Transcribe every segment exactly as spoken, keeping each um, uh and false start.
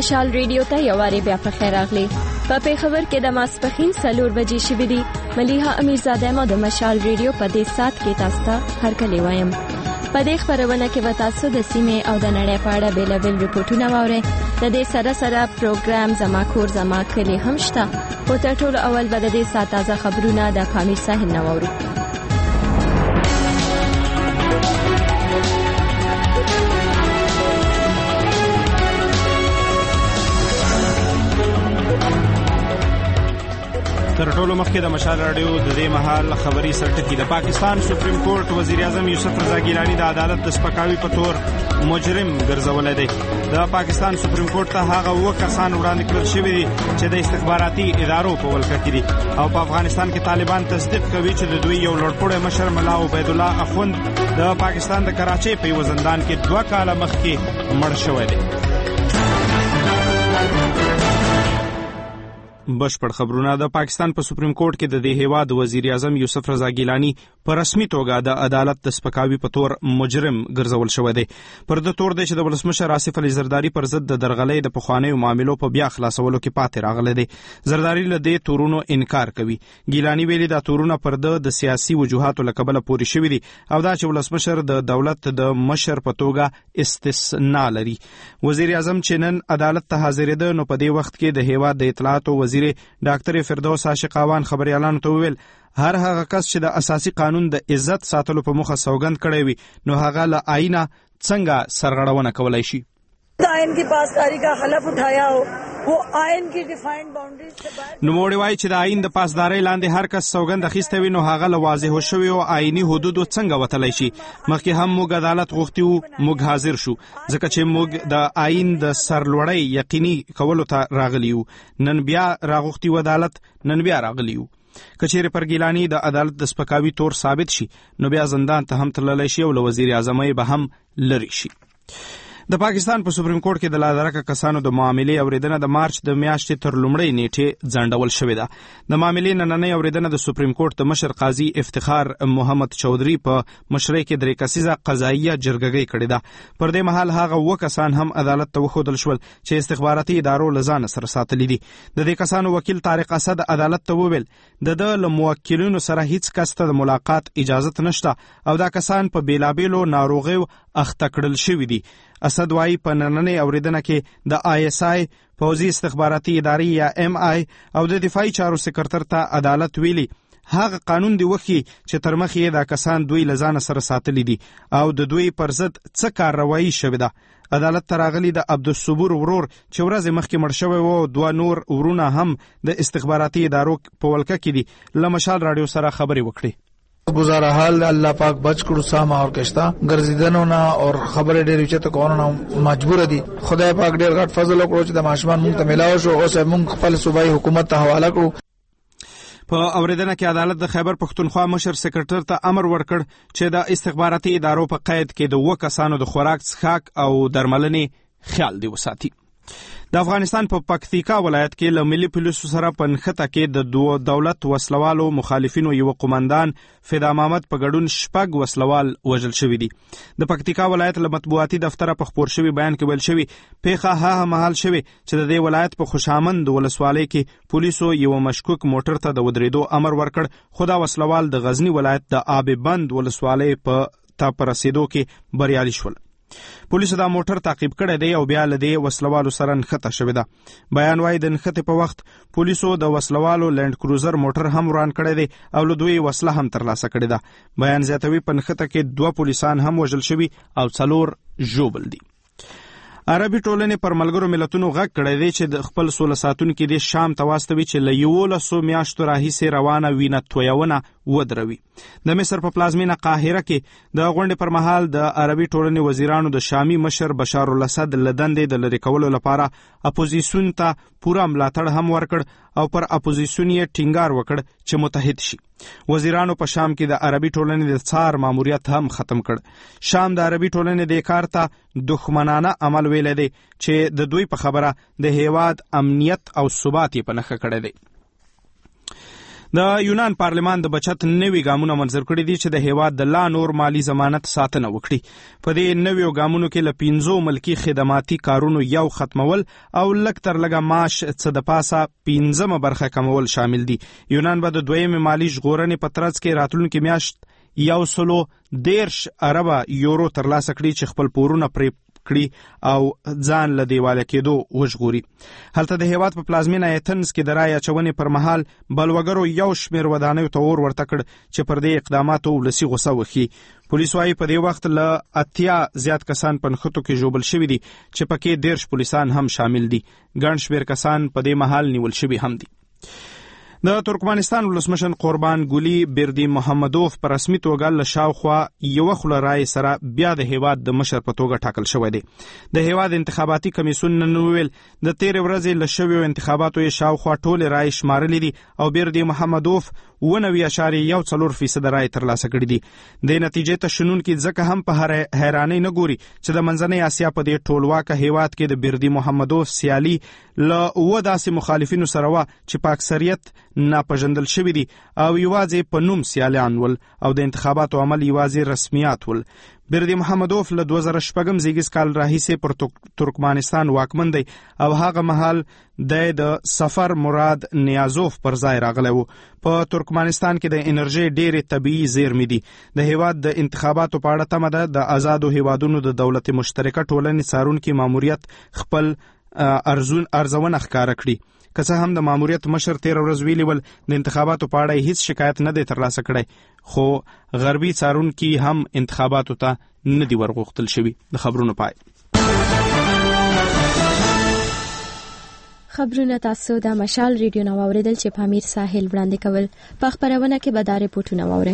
مشال ریډیو ته یواري بیا په خیر راغلی. په پیښور کې د ماسپښین څلور بجې شوې دي. ملیحه امیرزاده مو د مشال ریډیو په دې سات کې تاسو ته هرکلی وایم. په دې خبرونه کې به تاسو د سیمې او د نړۍ په اړه بیلابیل رپورټونه واورئ. د دې سره سره پروګرام زما کور زما کلی هم شته. خو تر ټولو اول به د دې سات تازه خبرونه د پامیر ساحل نه واورو. تر ټولو مخکې د مشال راډیو د دې مهال خبري سرټکی. د پاکستان سپریم کورټ وزیر اعظم یوسف رضا ګیلانی د عدالت د سپکاوي په تور مجرم ګرځولای دی. د پاکستان سپریم کورټ ته هغه وو کسان وړاندې کړل شوی دي چې د استخباراتي ادارو په ولکه کې دي او په افغانستان کې طالبان تصدیق کوي چې د دوی یو لوړپوړی مشر ملا عبید الله اخوند د پاکستان د کراچۍ په یو زندان کې دوه کاله مخکې مړ شوی دی. بشپړ خبرونه. د پاکستان په سپریم کورټ کې د دې هیواد وزیر اعظم یوسف رضا ګیلانی په رسمي توګه د عدالت د سپکاوي په تور مجرم ګرځول شوی دی. پر د تور دی چې د ولسمشر آصف علي زرداری پر ضد د درغلۍ د پخوانیو معاملو په بیا خلاصولو کې پاتې راغلی دی. زرداری له دې تورونو انکار کوي. ګیلانی ویلي دا تورونه پر د سیاسي وجوهاتو له کبله پورې شوي دي او دا چې ولسمشر د دولت د مشر په توګه استثنا لري. وزیر اعظم چې نن عدالت ته حاضرېده نو په دې وخت کې د هیواد د اطلاعاتو وزیر ډاکټر فردوس عاشقاوان خبريالانو ته وویل هر هغه کس چې د اساسي قانون د عزت ساتلو په مخه سوګند کړی وي نو هغه له آئینه څنګه سرغړونه کولای شي. آئین کی پاسداری کا حلف اٹھایا ہو وہ آئین کی ڈیفائنڈ باؤنڈریز سے باہر. نوموړي وایي چې د آئین د پاسدارۍ لاندې هر کس سوګند اخیستی وي نو هغه له واضحو شویو آئیني حدودو څنګه وتلی شي. مخکې هم موږ عدالت غوښتي وو، موږ حاضر شو ځکه چې موږ د آئین د سرلوړۍ یقیني کولو ته راغلي یو. نن بیا راغوښتي وو عدالت، نن بیا راغلي یو. کچېرې پر ګیلانی د عدالت د سپکاوي تور ثابت شي نو بیا زندان ته هم تللی شي او له وزیر اعظمۍ به هم لرې شي. د پاکستان په سپریم کورټ کې د لادرکه کسانو د معاملې اوریدنه د مارچ د میاشتې تر لومړۍ نیټې ځنډول شوې ده. د معاملې نننۍ اوریدنه د سپریم کورټ د مشر قاضي افتخار محمد چودھری په مشرۍ کې درې کسیزه قضاییه جرګه کړې ده. پر دې مهال هغه و کسان هم عدالت ته وښودل شول چې استخباراتي ادارو له ځانه سره ساتلي دي. د دې کسانو وکیل طارق اسد عدالت ته وویل د ده له موکلینو سره هیڅ کس ته د ملاقات اجازه نشته او دا کسان په بیلابیلو ناروغیو اخته کړل شوي دي. اسد وايي په نننۍ اوریدنه کې د آی اس آی پوځي استخباراتي ادارې یا ایم آی او د دفاعي چارو سکرټر ته عدالت ویلي هغه قانون دی وخی چې تر مخې دا کسان دوی لزان سره ساتلي دي او د دوی پر ضد څه کاروایی شوې ده. عدالت تراغلی د عبدالصبور ورور چې ورځ مخکې مړ شوی و، دوه نور ورونه هم د استخباراتي ادارو په ولکه کې دي. له مشال راډیو سره خبرې وکړي. گزارا حال الله پاک بچ کړو ساما اور کشتا ګرځیدنو نه اور خبره ډېر چې ته کوونه مجبور دي. خدای پاک ډېر غټ فضل وکړو چې د ماشومان مونږ ته ملاو شو او سه مونږ خپل صوبایي حکومت ته حواله کړو. په اوریدنه کې عدالت د خیبر پښتونخوا مشر سکرټر ته امر ورکړ چې د استخباراتي ادارو په قید کې د و کسانو د خوراک څښاک او درملنې خیال دی وساتي. د افغانستان په پکتیکا ولایت کې له ملي پولیسو سره په نښته کې د دوه دولت وسلوالو مخالفینو یو قومندان فدا محمد په ګډون شپږ وسلوال وژل شوی دي. د پکتیکا ولایت له مطبوعاتي دفتره په خبر شوی بیان کې ویل شوی پیښه هغه مهال شوی چې د دې ولایت په خوشامند ولسوالۍ کې پولیسو یو مشکوک موټر ته د ودرېدو امر ورکړ، خو دا وسلوال د غزنی ولایت د آب بند ولسوالۍ په ته پر رسیدو کې بریالي شول. پولیسو دا موټر تعقیب کړی دی او بیا له دې وسلوالو سره نښته شوې ده. بیان وايي د نښتې په وخت پولیسو د وسلوالو لینډ کروزر موټر هم وران کړی دی او له دوی وسله هم ترلاسه کړې ده. بیان زیاتوي په نښته کې دوه پولیسان هم وژل شوي او څلور ژوبل دي. عربي ټولنې پر ملګرو ملتونو غږ کړی دی چې د خپل سوله ساتونکي د شام ته واستوي چې له یولسو میاشتو راهیسې روانه وینه تویونه ودروي. د مصر په پلازمینه قاهره کې د غونډې پر مهال د عربي ټولنې وزیرانو د شامي مشر بشار الاسد له دندې د لرې کولو لپاره اپوزیسیون ته پوره ملاتړ هم ورکړ او پر اپوزیسیون یې ټینګار وکړ چې متحد شي. وزیرانو په شام کې د عربي ټولنې د څار ماموریت هم ختم کړ. شام د عربي ټولنې د کار ته دښمنانه عمل ویلی دی چې د دوی په خبره د هیواد امنیت او ثبات یې په نښه کړی دی. د یونان پارلمان د بچت نوي ګامونه منظور کړي دي چې د هیواد د لا نور مالی ضمانت ساتنه وکړي. په دې نویو ګامونو کې له پنځو ملکي خدماتي کارونو یو ختمول او لږ تر لږه معاش څه د پاسه پنځمه برخه کمول شامل دي. یونان به د دویمې مالي ژغورنې په ترڅ کې راتلونکي میاشت یو سلو دیرش اربه یورو ترلاسه کړي چې خپل پورونه پرې کړي او ځان له دیواله کېدو وژغوري. هلته د هیواد په پلازمینه ایتنز کې د رایې اچونې پر مهال بلوګرو یو شمېر ودانیو ته اور ورته کړ چې پر دې اقداماتو ولسي غوسه وښيي. پولیس وايي په دې وخت له اتیا زیات کسان په نښتو کې ژوبل شوي دي چې پکې دیرش پولیسان هم شامل دي. ګڼ شمېر کسان په دې مهال نیول شوي هم دي. د ترکمنستان ولسمشر قربان ګولي بردي محمدوف په رسمي توګه له شاوخوا یوه خوله رایې سره بیا د هیواد د مشر په توګه ټاکل شوی دی. د هیواد انتخاباتي کمیسیون نن وویل د تېرې ورځې له شویو انتخاباتو یې شاوخوا ټولې رایې شمارلې دي او بردي محمدوف اوه نوي اعشاریه یو څلور فیصده رایې ترلاسه کړي دي. د نتیجې ته شنونکي ځکه هم په حیرانۍ نه ګوري چې د منځنۍ اسیا په دې ټولواکه هیواد کې د بردي محمدوف سیالي له اوه داسې مخالفینو سره وه چې په اکثریت ناپېژندل شوي دي او یوازې په نوم سیالان ول او د انتخاباتو عمل یوازې رسمیات ول. بردي محمدوف له دوه زره شپږم زیږیز کال راهیسې پر ترکمنستان واکمن دی او هغه مهال د سفر مراد نیازوف پر ځای راغلی و. په ترکمنستان کې د انرژي ډېرې طبیعي زیرمې دي. د هیواد د انتخاباتو په اړه تمه ده د آزادو هیوادونو د دولت مشترکه ټولنې څارونکي ماموریت خپل ارزون ارزونه ښکاره کړي. که څه هم د ماموریت مشر تېره ورځ ویلي ول د انتخاباتو په اړه هیڅ شکایت نه دی ترلاسه کړی، خو غربي څارونکي هم انتخاباتو ته نه دي ورغوښتل شوي. د خبرونو پای. خبرونه تاسو د مشال ریډیو نو اوریدل چې په امیر ساحل وړاندې کول. په خبرونه کې به دا ریپورتونه واورئ.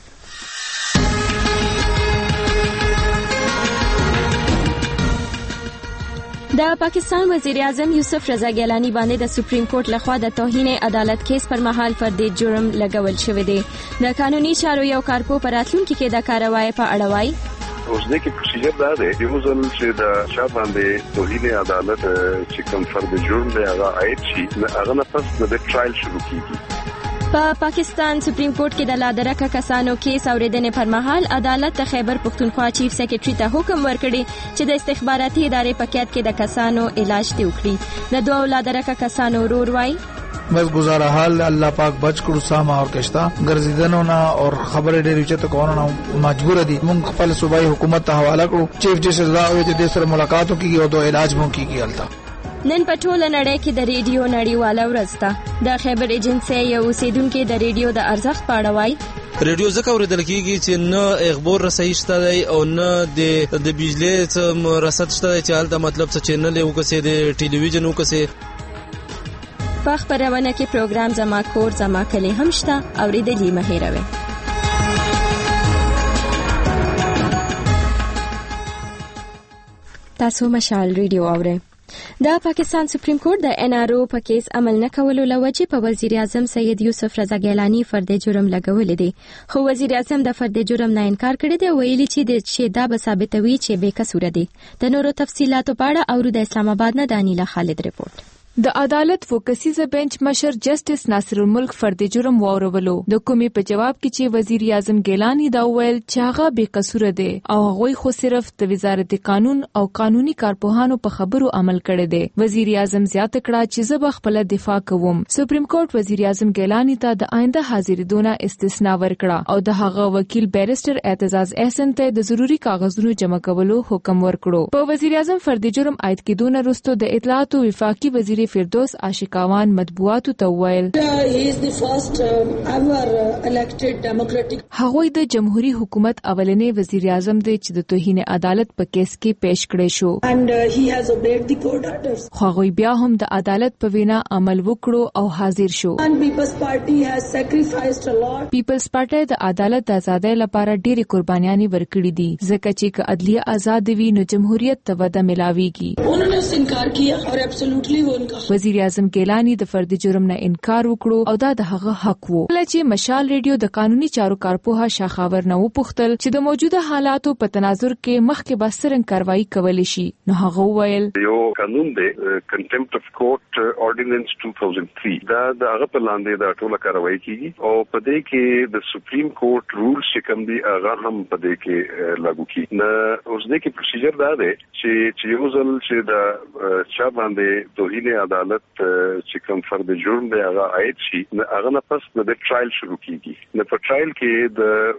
د پاکستان وزیر اعظم یوسف رضا ګیلانی باندې د سپریم کورټ لخوا د توهین عدالت کیس پر مهال فردي جرم لګول شوی دی. د قانوني چارو یو کارپو پر راتلونکي کې د کاروایی په اړه وایي اوس دې کې پروسیجر دا دی یو ځل چې د شاه باندې توهین عدالت چې کوم فرد جرم دی هغه عاید شي هغه نه پس د ټرایل شروع کیږي. په پاکستان سپریم کورټ کې د لادرکه کسانو کیس اوریدنې پر مهال عدالت د خیبر پختونخوا چیف سیکریټري ته حکم ورکړی چې د استخباراتي ادارې په قید کې د کسانو علاج دی وکړي. د دوه لادرکه کسانو ورور وایي بس گزارا حال اللہ پاک بچ کړو ساما اور کشتا ګرځیدنو نه اور خبره ډېر چته کوونه نه مجبور دي. مونږ خپل صوبایي حکومت ته حواله کړو. چیف جسټس دا وایي چې د سره ملاقات وکړي او د علاج مو کیږي. البته نن په ټوله نړۍ کې د ریډیو نړیواله ورځ ده. د خیبر ایجنسی یو اوسیدونکو د ریډیو د ارزښت په اړه وایي ریډیو ځکه اوریدل کیږي چې نه اخبار رسایي شته دی او نه د د بجلی څخه رسد شته دی چې هلته مطلب څه چینل یو کسې د ټلویزیون وکسې. په خبرونه کې پروګرام زما کور زما کلی هم شته. اوریدل یې مه هېروئ. تاسو مشال ریډیو اورئ. د پاکستان سپریم کورټ د ان آر او په کیس عمل نه کولو لوجې په وزیر اعظم سید یوسف رضا ګیلانی فرد جرم لګولې دي، خو وزیر اعظم د فرد جرم نه انکار کړی دی. ویلي چې د چې دا به ثابتوي چې بې قصوره دي. د نورو تفصيلاتو په اړه اورو د اسلام آباد نه دانیلا خالد رپورت. د عدالت فوکسیزه بنچ مشر جسټس ناصر الملک فرد جرم واورولو. د کومې په جواب کې چې وزیر اعظم ګیلانی دا ویل چې هغه بې قصوره دی او هغه خو صرف د وزارت قانون او قانوني کارپوهانو په خبرو عمل کړی دی. وزیر اعظم زیاته کړه چې زه به خپل دفاع کوم. سپریم کورټ وزیر اعظم ګیلانی ته د آینده حاضرېدونه استثنا ورکړه او د هغه وکیل بیرسټر اعتزاز احسن ته د ضروري کاغذونو جمع کولو حکم ورکړو. په وزیر اعظم فرد جرم عاید کېدونه وروسته د اطلاعات او وفاقي وزیر فردوس عاشقاوان مطبوعاتو ته ویل هغوی د جمهوریت حکومت اولنې وزیر اعظم دی چې د توهین عدالت په کیس کې پیش کړی شو. خو هغوی بیا هم د عدالت په وینا عمل وکړو او حاضر شو. پیپلز پارټي د عدالت د آزادۍ لپاره ډېرې قربانیاں ورکړې دي ځکه چې عدلیه آزاد وي نو جمهوریت ته وده ملاويږي. انہوں نے انکار کیا اور ایبسولوٹلی وہ انکار وزیر اعظم ګیلانی د فرد جرم نه انکار وکړو او دا د هغه حق وو. کله چې مشال ریډیو د قانوني چارو کارپوه شاخاور نه وپوښتل چې د موجوده حالاتو په تناظر کې مخکې به څرنګه کاروایی کولی شي، نو هغه وویل یو قانون دی کنټمپټ اف کورټ اورډیننس two thousand three دا د هغه په لاندې د ټوله کاروایی کیږي او په دې کې د سپریم کورټ رولز چې کوم دي هغه هم په دې کې لاګو کیږي. نه اوس دې کې پروسیجر دا دی چې چې یو ځل چې د چا باندې توهین عدالت چې کوم فرد جرم دی هغه عاید شي، هغه نه پس د ټرایل شروع کیږي. نه په ټرایل کې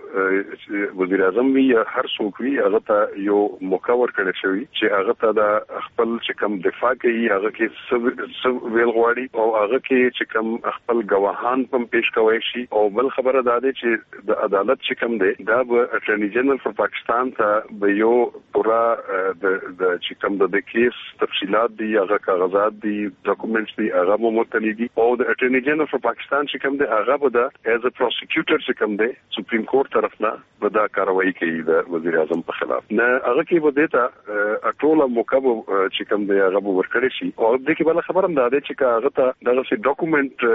د وزیر اعظم وی هر څوک وی هغه ته یو موقع ورکړل شوی چې هغه ته د خپل چې کوم دفاع کوي هغه کې سب ویل غواړي او هغه کې چې کوم خپل گواهان هم پیش کوي شي. او بل خبره دا ده چې د عدالت چې کوم دی دا به اټرنی جنرال فور پاکستان ته به یو پورا د د چې کوم د کیس تفصيلات دي هغه کاغذات دي ډاکومېنټس دي هغه مو متنيدي او د اټرنی جنرال فور پاکستان چې کوم دی هغه به د ایز ا پروسیکیوټر چې کوم دی سپریم کورټ طرف نه به دا کاروایی کوي د وزیر اعظم په خلاف. نه هغه کې به دیتا ټوله موقعه چې کوم دی هغه به ورکړي شي او د کې بل خبره هم دا ده چې هغه ته دغه سي ډاکومېنټ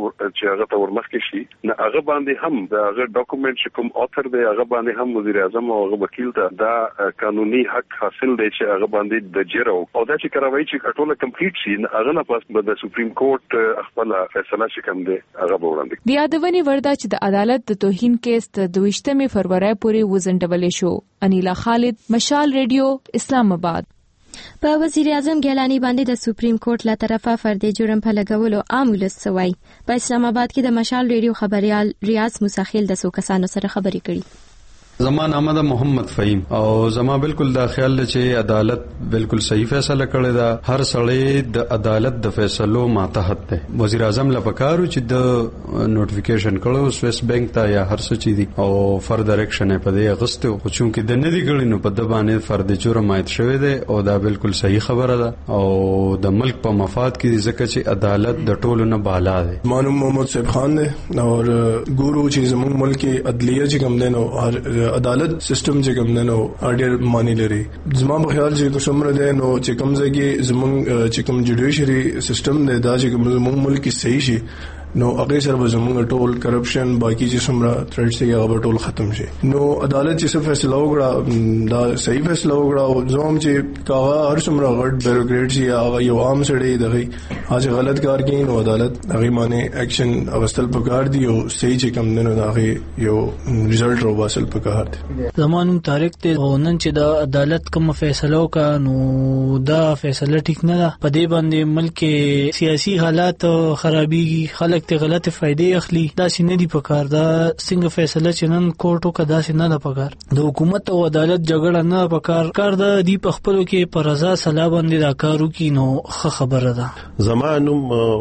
چې هغه ته ورمخکې شي نه هغه باندې هم دا هغه ډاکومېنټ چې کوم اوثر دی هغه باندې هم وزیر اعظم او هغه وکیل ته دا قانوني حق حاصل دی چې هغه باندې د جیرو او دا چې کاروایی چې ټوله کمپلیټ شي هغه نه پس به د سپریم کورټ خپل فیصله چې کوم دی هغه به وړاندې. د یادونې وردا چې د عدالت د توهین کیس د دویشتمې فروری پورې وزنډول شو. انیلا خالد، مشال ریډیو، اسلام آباد. په وزیر اعظم ګیلانی باندې د سپریم کورټ له طرفه فرد جرم په لګولو عامل سوی. په اسلام آباد کې د مشال ریډیو خبريال ریاض مساخیل د څو کسانو سره خبرې کړي. زما نامه ده محمد فهیم او زما بالکل دا خیال چې عدالت بالکل صحیح فیصله کړی دا. هر سړی د عدالت د فیصلو ماتحت دی. وزیر اعظم لپاره چې د نوټیفیکیشن کړو سویس بانک ته یا هر څه چي دي او فردر اکشن په دې غسته خو چونکه د ندي کړي نو په د باندې فرد جرم عاید شوی دی او دا بالکل صحیح خبره ده او د ملک په مفاد کې ځکه چې عدالت د ټولو نه بالا دی. مانو محمد صاحب خان دی او ګورو چې زموږ ملک عدلیه چې کوم دی نو عدالت سیستم چې کوم دی نو اډیر مانی لري. زما په خیال چې کومره دی نو چې کوم ځای کې زموږ چې کوم جوډیشري سیستم دی دا چې کوم زموږ ملک کې صحیح شي نو هغه سره به زموږ ټول کرپشن باقي چې څومره تھریټس دی هغه ټول ختم شي. نو عدالت چې څه فیصله وکړه دا صحیح فیصله وکړه او زموږ چې کاغه هر څومره غټ بیروکریټ شي هغه یو عام سړی دغه هغه غلط کار کوي نو عدالت هغه معنی اکشن اغستل پکار دی او صحیح چې کوم نه هغه یو ریزلټ رو واسل پکار دی. زمونږ تاریخ ته او نن چې د عدالت کوم فیصله وکړه نو دا فیصله ټیک نه ده. په دې باندې ملک سیاسي حالات خرابېږي، خلک ته غلط فائدې اخلي. دا سینې دی پکار دا څنګه فیصله چنن کوټو کدا سینه نه پکار. د حکومت او عدالت جګړه نه پکار کار دا دی په خپلو کې پر رضا صلاح باندې دا کارو کې نو خبره ده. زمانو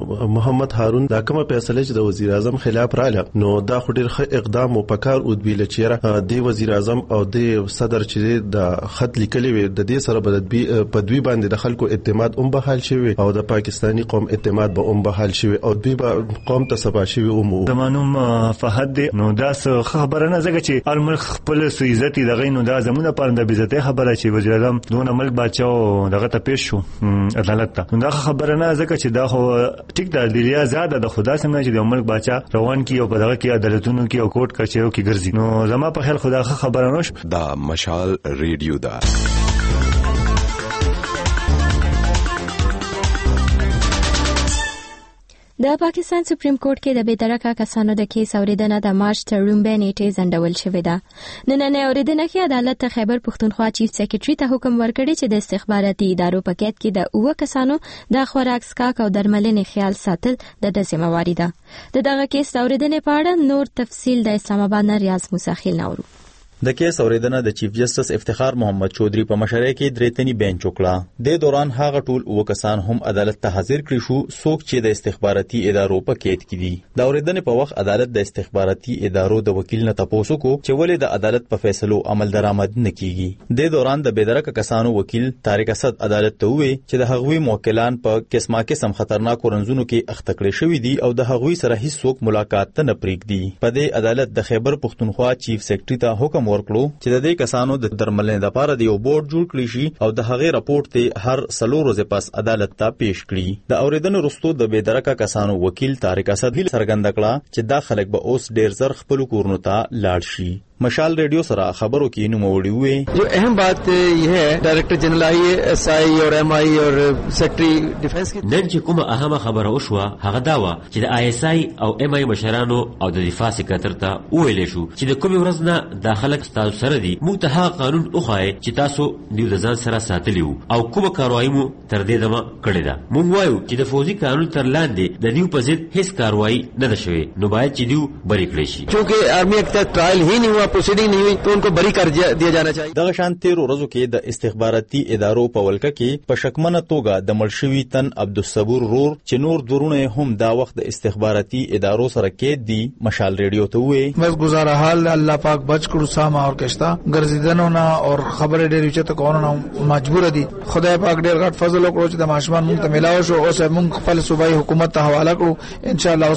محمد هارون دا کومه فیصله چې د وزیر اعظم خلاف رااله نو دا خو ډیر ښه اقدام او پکار او د چیرې د وزیر اعظم او د صدر چې د خط لیکلي وي د دې سره په دوی باندې د خلکو اعتماد هم بحال شوی او د پاکستانی قوم اعتماد به هم بحال شوی او دوی قوم ته صفا شوی او زمانو فهد دی نو دا خبره نه زګه چې الملک خپل سو عزت دغه نو دا زمونه پر د عزت خبره چې وزیر اعظم دونه ملک بچاو دغه ته پیښ شو عدالت ته نو دا خبره نه زګه چې دا خو ټیک د لري زیاده د خدا سمه چې د ملک بچا روان کی او په دغه کې عدالتونو کې او کوټ کچېرو کې ګرځي نو زما په خیال خدا خبره نوش دا مشال ریډیو دا د پاکستان سپریم کورټ کې د بېدرکه کسانو د کیس اوریدنه د مارچ تر لومړۍ نیټې ځنډول شوې ده. نننۍ اوریدنه کې عدالت ته خیبر پښتونخوا چیف سیکریټري ته حکم ورکړی چې د استخباراتي ادارو په قید کې د اوه کسانو د خوراک سکاک او درملنې خیال ساتل د ده ذمہواري ده. د دغه کیس اوریدنې په اړه نور تفصیل د اسلام آباد نه ریاض مساخیل نورو. د کیس اوریدنه د چیف جسټس افتخار محمد چودري په مشرۍ کې درې تنی بینچ وکړه. د دوران هغه ټول اوه کسان هم عدالت ته حاضر کړي شو څوک چې د استخباراتي ادارو په قید کې دي. د اوریدنې په وخت عدالت د استخباراتي ادارو د وکیل نه تاسو کو چې ولې د عدالت په فیصلو عمل درآمد نه کیږي. د دوران د بېدرکه کسانو وکیل طارق اسد عدالت ته وویل چې د هغوی موکلان په قسمه قسم خطرناک رنځونو کې اخته کړي شوی دي او د هغوی سره هیڅ څوک ملاقات نه پریږدي. په دې عدالت د خیبر پښتونخوا چیف سیکریټري ته حکم حکم ورکړو چې د دې کسانو د درملنې لپاره د یو بورډ جوړ کړي شي او د هغې راپورټ ته هر څلور ورځې پس عدالت ته پیش کړي. د اورېدنې وروسته د بېدرکه کسانو وکیل طارق اسد هیله څرګنده کړه چې دا خلک به اوس ډېر زر خپلو کورونو ته لاړ شي. مشال ریڈیو سره خبروں کی نوموڑی ہوئے. جو اہم بات یہ ہے ڈائریکٹر جنرل آئی ایس آئی اور ایم آئی اور سیکرٹری ډیفنس کی نن چې کومه اهمه خبره وشوه هغه دا و چې د آی ایس آئی او ایم آئی مشرانو او د دفاع سکرټر ته وویل شو چې د کومې ورځ نه داخله تاسو سره دي موږ ته هغه قانون وخایي چې تاسو دیو د ځان سره ساتلی وو او کومه کاروایی مو تر دې دمه کړې ده. موږ وایو چې د فوجي قانون تر لاندې د دیو په ضد هیڅ کاروایی نه ده شوې نو باید چې دیو بری کړی شي. چونکه آرمی ایکټ ټرایل هی نه ہوا پروسیډنګ نہیں ہوئی تو ان کو بری کر دیا جانا چاہیے. دغه شان تیرو ورځو کې د استخباراتي ادارو په ولکه کې په شکمنه توګه د مړشوي تن عبدالصبور رور چې نور درونه هم دا وخت د استخباراتي ادارو سره کې دي مشال ریډیو ته وې. بس گزاره حال الله پاک بچ کړو ساما اور کشتا ګرځیدنو نه اور خبره ډېر چې ته کوونه مجبور دي. خدای پاک ډېر غټ فضل وکړو چې د ماشومان مونږ ته ملاو شو او سه مونږ خپل صوبایي حکومت ته حواله کړو. ان شاء الله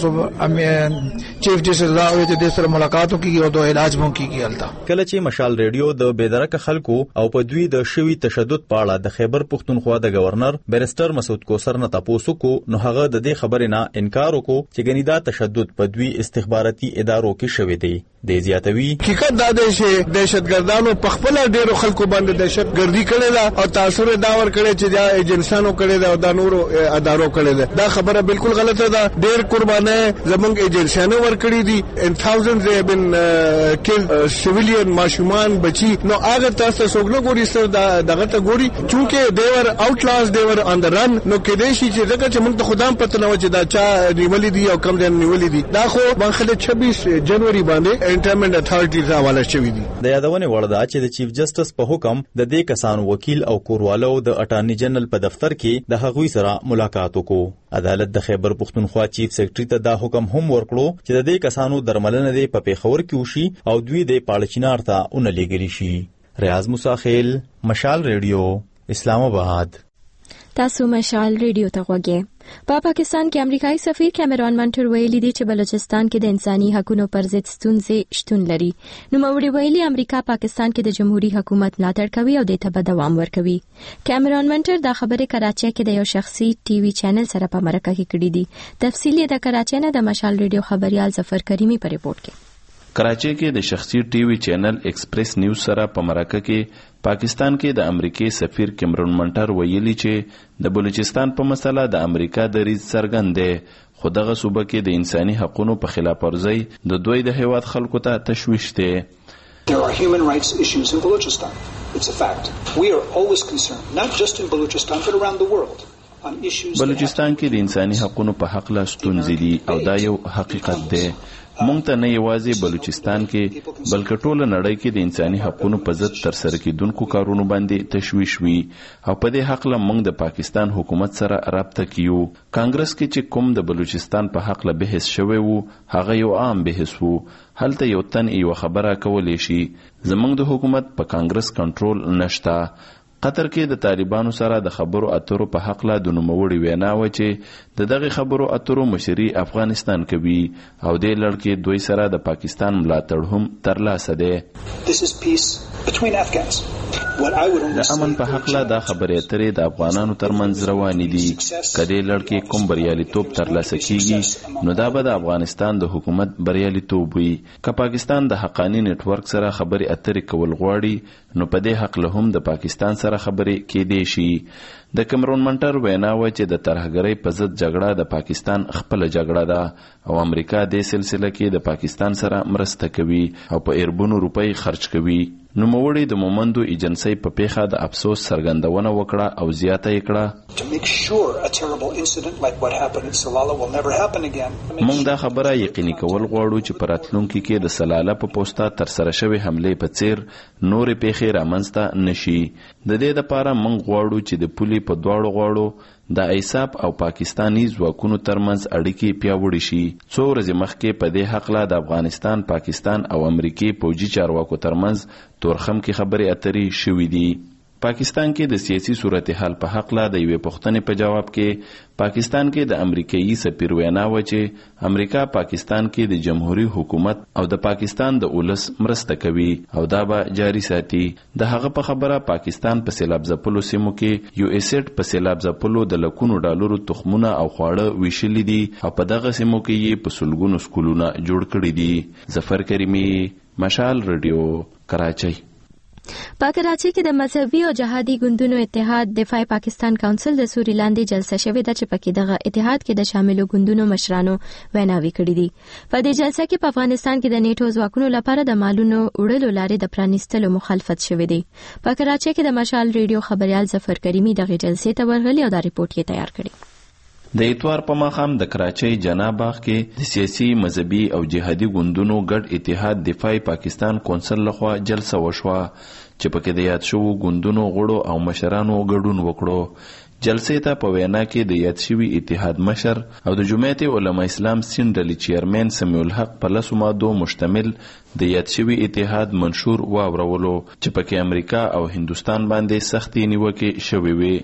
اوس چیف جسټس دا وې چې د سره ملاقات وکړي او د علاج مونږ کیږي الته. کله چې مشال ریډیو د بېدرکه خلکو او په دوی د شوي تشدد په اړه د خیبر پښتونخوا د گورنر بیرسټر مسعود کوثر نه تاسو کو نو هغه د دې خبرې نه انکار وکړو چې ګنې دا تشدد په دوی استخباراتي ادارو کې شوی دی. د زیاتوي حقیقت دا دی چې دهشتګردانو په خپل ډیرو خلکو باندې دهشتګردي کړې ده او تاثیر دا ور کړی چې دا ایجنسانو کړی ده او دا نورو ادارو کړی ده. دا خبره بالکل غلطه ده. ډیر قربانای زمونږ ایجنسانو ور کړی دي. ان thousands have been uh, killed uh, civilian ماشومان بچي نو هغه تاسو څنګه ګوري سر دا دغه ته ګوري چونکه دیور آوټلاس دیور آن د رن نو کې دې شي چې دغه چې موږ ته خدام پته نه و چې دا چا نیولې دي او کم دین نیولې دي. دا خو باندې چھبیس جنوري باندې انټرمنټ اتھارټیز حواله شوی دي. د یادونه وړ ده چې د چیف جسټس په حکم د دې کسانو وکیل او کوروالو د اټارنی جنرال په دفتر کې د هغوی سره ملاقات وکړو. عدالت د خیبر پښتونخوا چیف سیکرټری ته دا حکم هم ورکړو چې د دې کسانو درملنه دی په پیښور کې وشي او دوی د پاړچینار ته اون لګري شي. ریاض مساخیل مشال ریډیو اسلام آباد. تاسو مشال ریډیو ته غوږی. په پا پاکستان کې امریکایي سفیر کیمرون منټر ویلي دی چې بلوچستان کې د انساني حقوقو پر ضد ستونزې شتون لري. نو موړي ویلي امریکا پاکستان کې د جمهوریت حکومت ملاتړ کوي او د ته به دوام ورکوي. کیمرون منټر دا خبره کراچۍ کې د یو شخصي ټي وي چینل سره په مرکه کې کړې دي. تفصیل د کراچۍ نه د مشال ریډیو خبريال ظفر کریمی په ریپورت کې. کراچۍ کې د شخصي ټي وي چینل ایکسپریس نیوز سره په مرکه کې پاکستان کې د امریکای سفیر کیمرون منټر ویلي چې د بلوچستان په مسله د امریکا دریځ څرګند دی خو دغه صوبه کې د انساني حقوقو په خلاف ورزي د دوی د هیواد خلکو ته تشویش دی. There are human rights issues in Balochistan. It's a fact. We are always concerned, not just in Balochistan but around the world. بلوچستان کې د انساني حقوقو په حق لا ستونزې دي او دا یو حقیقت دی. مونږ ته نه یوازې بلوچستان کې بلکې ټوله نړۍ کې د انساني حقوقو په ضد تر سره کېدونکو کارونو باندې تشویش وي او په دې حق له مونږ د پاکستان حکومت سره رابطه کیو. کانګرس کې چې کوم د بلوچستان په حق له بحث شوی وو هغه یو عام بحث وو. هلته یو تن یو خبره کولې شي. زمونږ د حکومت په کانګرس کنټرول نشته. قطر کې د طالبانو سره د خبرو اترو په حق لا د نوموړي وینا و چې د دغه خبرو اترو مشري افغانستان کوي او د لړکې دوی سره د پاکستان ملاتړ هم ترلاسه ده. د امن په حق لا د خبرې اترې د افغانانو ترمنځ روانې دي. کله لړکې کوم بریالیتوب ترلاسه کیږي نو دا به د افغانستان د حکومت بریالیتوب وي. که پاکستان د حقانی نت ورک سره خبرې اترې کول غواړي نو په دې حق له هم د پاکستان سره خبرې کېدې شي. د کیمرون منټر وینا و چې د ترهګرۍ په ضد جګړه د پاکستان خپل جګړه ده او امریکا د سلسله کې د پاکستان سره مرسته کوي او په اربونو روپۍ خرج کوي. نو موړي د مومندو ایجنسی په پیښه د افسوس څرګندونه وکړه او زیاته یې کړه موږ دا خبره یقیني کول غواړو چې په راتلونکي کې د سلاله په پوسټه تر سره شوی حمله په څیر نورې پیښې رامنځته نشي. د دې لپاره موږ غواړو چې د پولي په دواړو غواړو د ایساپ او پاکستانی ځواکونو ترمنځ اړیکې پیاوړې شي. څو ورځې مخکې په دې حق لا د افغانستان، پاکستان او امریکای پوځي چارواکو ترمنځ تورخم کې خبرې اترې شوې دي. پاکستان کې د سیاسي صورتحال په حق لا د یوې پوښتنې په جواب کې پاکستان کې د امریکایي سفیر وینا و چې امریکا پاکستان کې د جمهوریت حکومت او د پاکستان د اولس مرسته کوي او دا به جاری ساتي. د هغه په خبره پاکستان په سیلاب ځپلو سیمو کې یو ایسټ په سیلاب ځپلو د لکونو ډالرو تخمونه او خواړه ویشلي دي او په دغه سیمو کې یې په سلګونو سکولونه جوړ کړي دي. ظفر کریمی، مشال رادیو، کراچۍ. په کراچۍ کې د مذهبي او جهادي ګوندونو اتحاد دفاع پاکستان کونسل د سوري لاندې جلسه شوې ده چې پکې دغه اتحاد کې د شاملو ګوندونو مشرانو ویناوي کړې دي. په دې جلسه کې په افغانستان کې د نیټو ځواکونو لپاره د مالونو وړلو لارې د پرانیستلو مخالفت شوې دي. په کراچۍ کې د مشال ریډیو خبريال ظفر کریمی دغه جلسې ته ورغلی او دا ریپورت یې تیار کړی. د اتوار په ماښام د کراچۍ جناب باغ کې د سیاسي مذهبي او جهادي ګوندونو ګډ اتحاد دفاع پاکستان کونسل لخوا جلسه وشوه چې پکې د یاد شوو ګوندونو غړو او مشرانو ګډون وکړو. جلسې ته په وینا کې د یاد شوي اتحاد مشر او د جمعیت علما اسلام سیند ډلې چیرمن سمیع الحق په لسو مادو مشتمل د یاد شوي اتحاد منشور واورولو چې پکې امریکا او هندستان باندې سختي نیوکې شوې وي.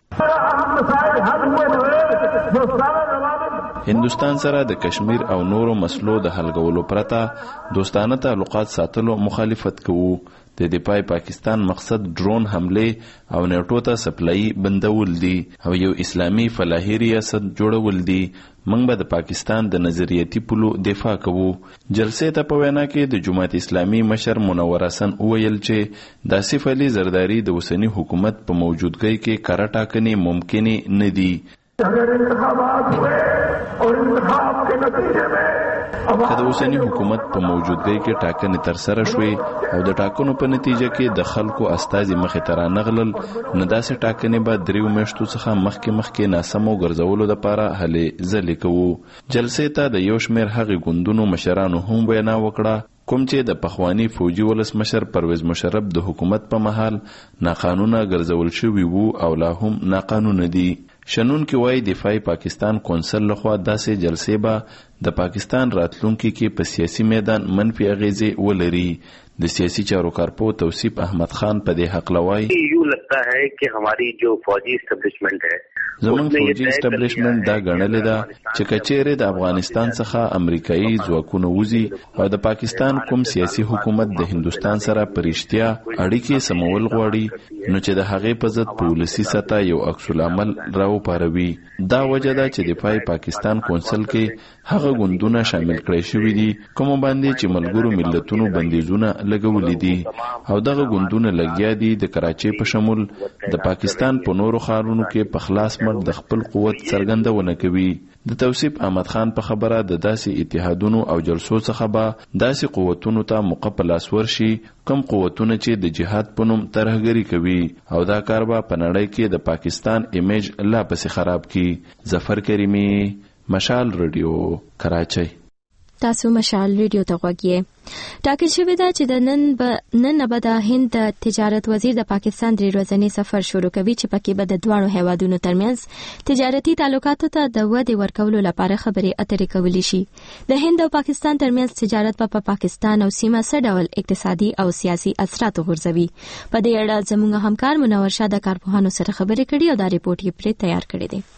هندستان سره د کشمیر او نورو مسلو د حل کولو پرته دوستانه تعلقات ساتلو مخالفت کوو. د دفاع پاکستان مقصد ډرون حمله او نیټو ته سپلای بندول دي او یو اسلامي فلاحي ریاست جوړول دي. موږ به د پاکستان د نظریاتي پلو دفاع کوو. جلسې ته په وینا کې د جماعت اسلامي مشر منور حسن وویل چې د آصف علي زرداری د اوسنی حکومت په موجودګۍ کې کره ټاکنې ممکنه نه دي. اگر انتخابات ہوئے اور انتخاب کے نتیجے میں که د اوسنی حکومت په موجودګۍ کې ټاکنې ترسره شوې او د ټاکنو په نتیجه کې د خلکو استازي مخې ته رانغلل، نو داسې ټاکنې به دریو میاشتو څخه مخکې مخکې ناسمو ګرځولو دپاره هلې ځلې کوو. جلسې ته د یو شمېر هغې ګوندونو مشرانو هم وینا وکړه کوم چې د پخوانی فوجي ولسمشر پرویز مشرف د حکومت په مهال ناقانونه ګرځول شوي وو او لا هم ناقانونه دي. شنون کې وایي دفاعي پاکستان کونسل لخوا داسې جلسې به د پاکستان راتلونکي کې په سیاسي میدان منفي اغیزې ولري. د سیاسي چارو کارپو توصیف احمد خان په دې حق لوي یو لگتا ہے کہ ہماری جو فوجی اسٹیبلشمنٹ ہے زمون فوجي اسټابلیشمنت دا ګڼلې ده چې کچېره د افغانستان څخه امریکایي ځواکونه وزي او د پاکستان کوم سیاسي حکومت د هندستان سره پرشتیا اړیکې سمول غواړي نو چې د هغې په ضد په ولسي سطح یو عکس العمل راو پاروي. دا وجه ده چې دفاع پاکستان کونسل کې هغه ګوندونه شامل کړي شوي دي کوم باندې چې ملګرو ملتونو بندیزونه لګولې دي او دغه ګوندونه لګیا دي د کراچۍ په شمول د پاکستان په نورو ښارونو کې په خلاص د خپل قوت څرګندونه کوي. د توصیف احمد خان په خبره د داسې اتحادونو او جلسو څخه به داسې قوتونو ته مقبل اسور شي کوم قوتونه چې د جهاد په نوم ترهګري کوي او دا کار به په نړۍ کې د پاکستان ایمیج لا پسې خراب کړي. ظفر کریمی، مشال رادیو، کراچۍ. تاسو مشال ریډیو ته غوږی. ټاکل شوې ده چې د نن به نن به د هند د تجارت وزیر د پاکستان درې ورځنی سفر شروع کوي چې پکې به د دواړو هیوادونو ترمنځ تجارتي تعلقاتو ته د ودې ورکولو لپاره خبرې اترې کولی شي. د هند او پاکستان ترمنځ تجارت په پا پاکستان او سیمه څه ډول اقتصادي او سیاسي اثرات غورځوي. په دې اړه زموږ همکار منور شاه د کارپوهانو سره خبرې کړي او دا ریپورت یې پرې تیار کړی دی.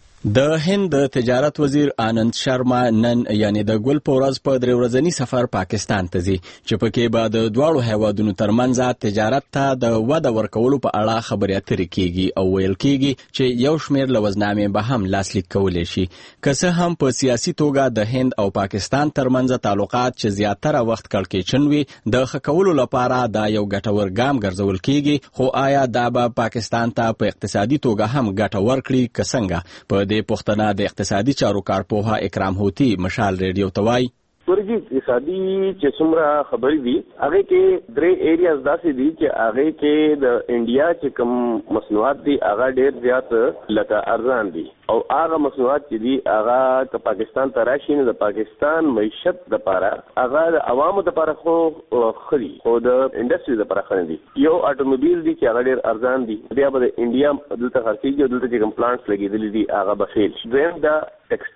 د هند د تجارت وزیر آنند شرما نن یعنی د ګل په ورځ په درې ورځنی سفر پاکستان ته ځي چې پکې به د دواړو هیوادونو ترمنځ تجارت ته د وده ورکولو په اړه خبرې اترې کیږي او ویل کیږي چې یو شمېر لوزنامې به هم لاسلیک کولی شي. که څه هم په سیاسي توګه د هند او پاکستان ترمنځ تعلقات چې زیاتره وخت کړکېچن وي د ښه کولو لپاره دا یو ګټور ګام ګرځول کیږي، خو آیا دا به پاکستان ته په اقتصادي توګه هم ګټه ورکړي که څنګه؟ په د پښتنه د اقتصادي چارو کارپوها اکرام هوتی مشال ریډیو ته وایي ورګي اقتصادي چې څومره خبرې دي هغه کې درې ایریاز داسې دي چې هغه کې د انډیا چې کوم مصنوعات دي هغه ډېر زیات لکه ارزان دي او هغه مصنوعات چې دي هغه که پاکستان ته راشي نو د پاکستان معیشت لپاره هغه د عوامو لپاره خو خري خو د انډستری لپاره خري دي. یو اټوموبایل دي چې هغه ډېر ارزان دي بیا به د انډیا دلته خرڅېږي او دلته چې کوم پلانټس لګېدلي دي هغه به فیل شي. دویم دا ټیکسټایل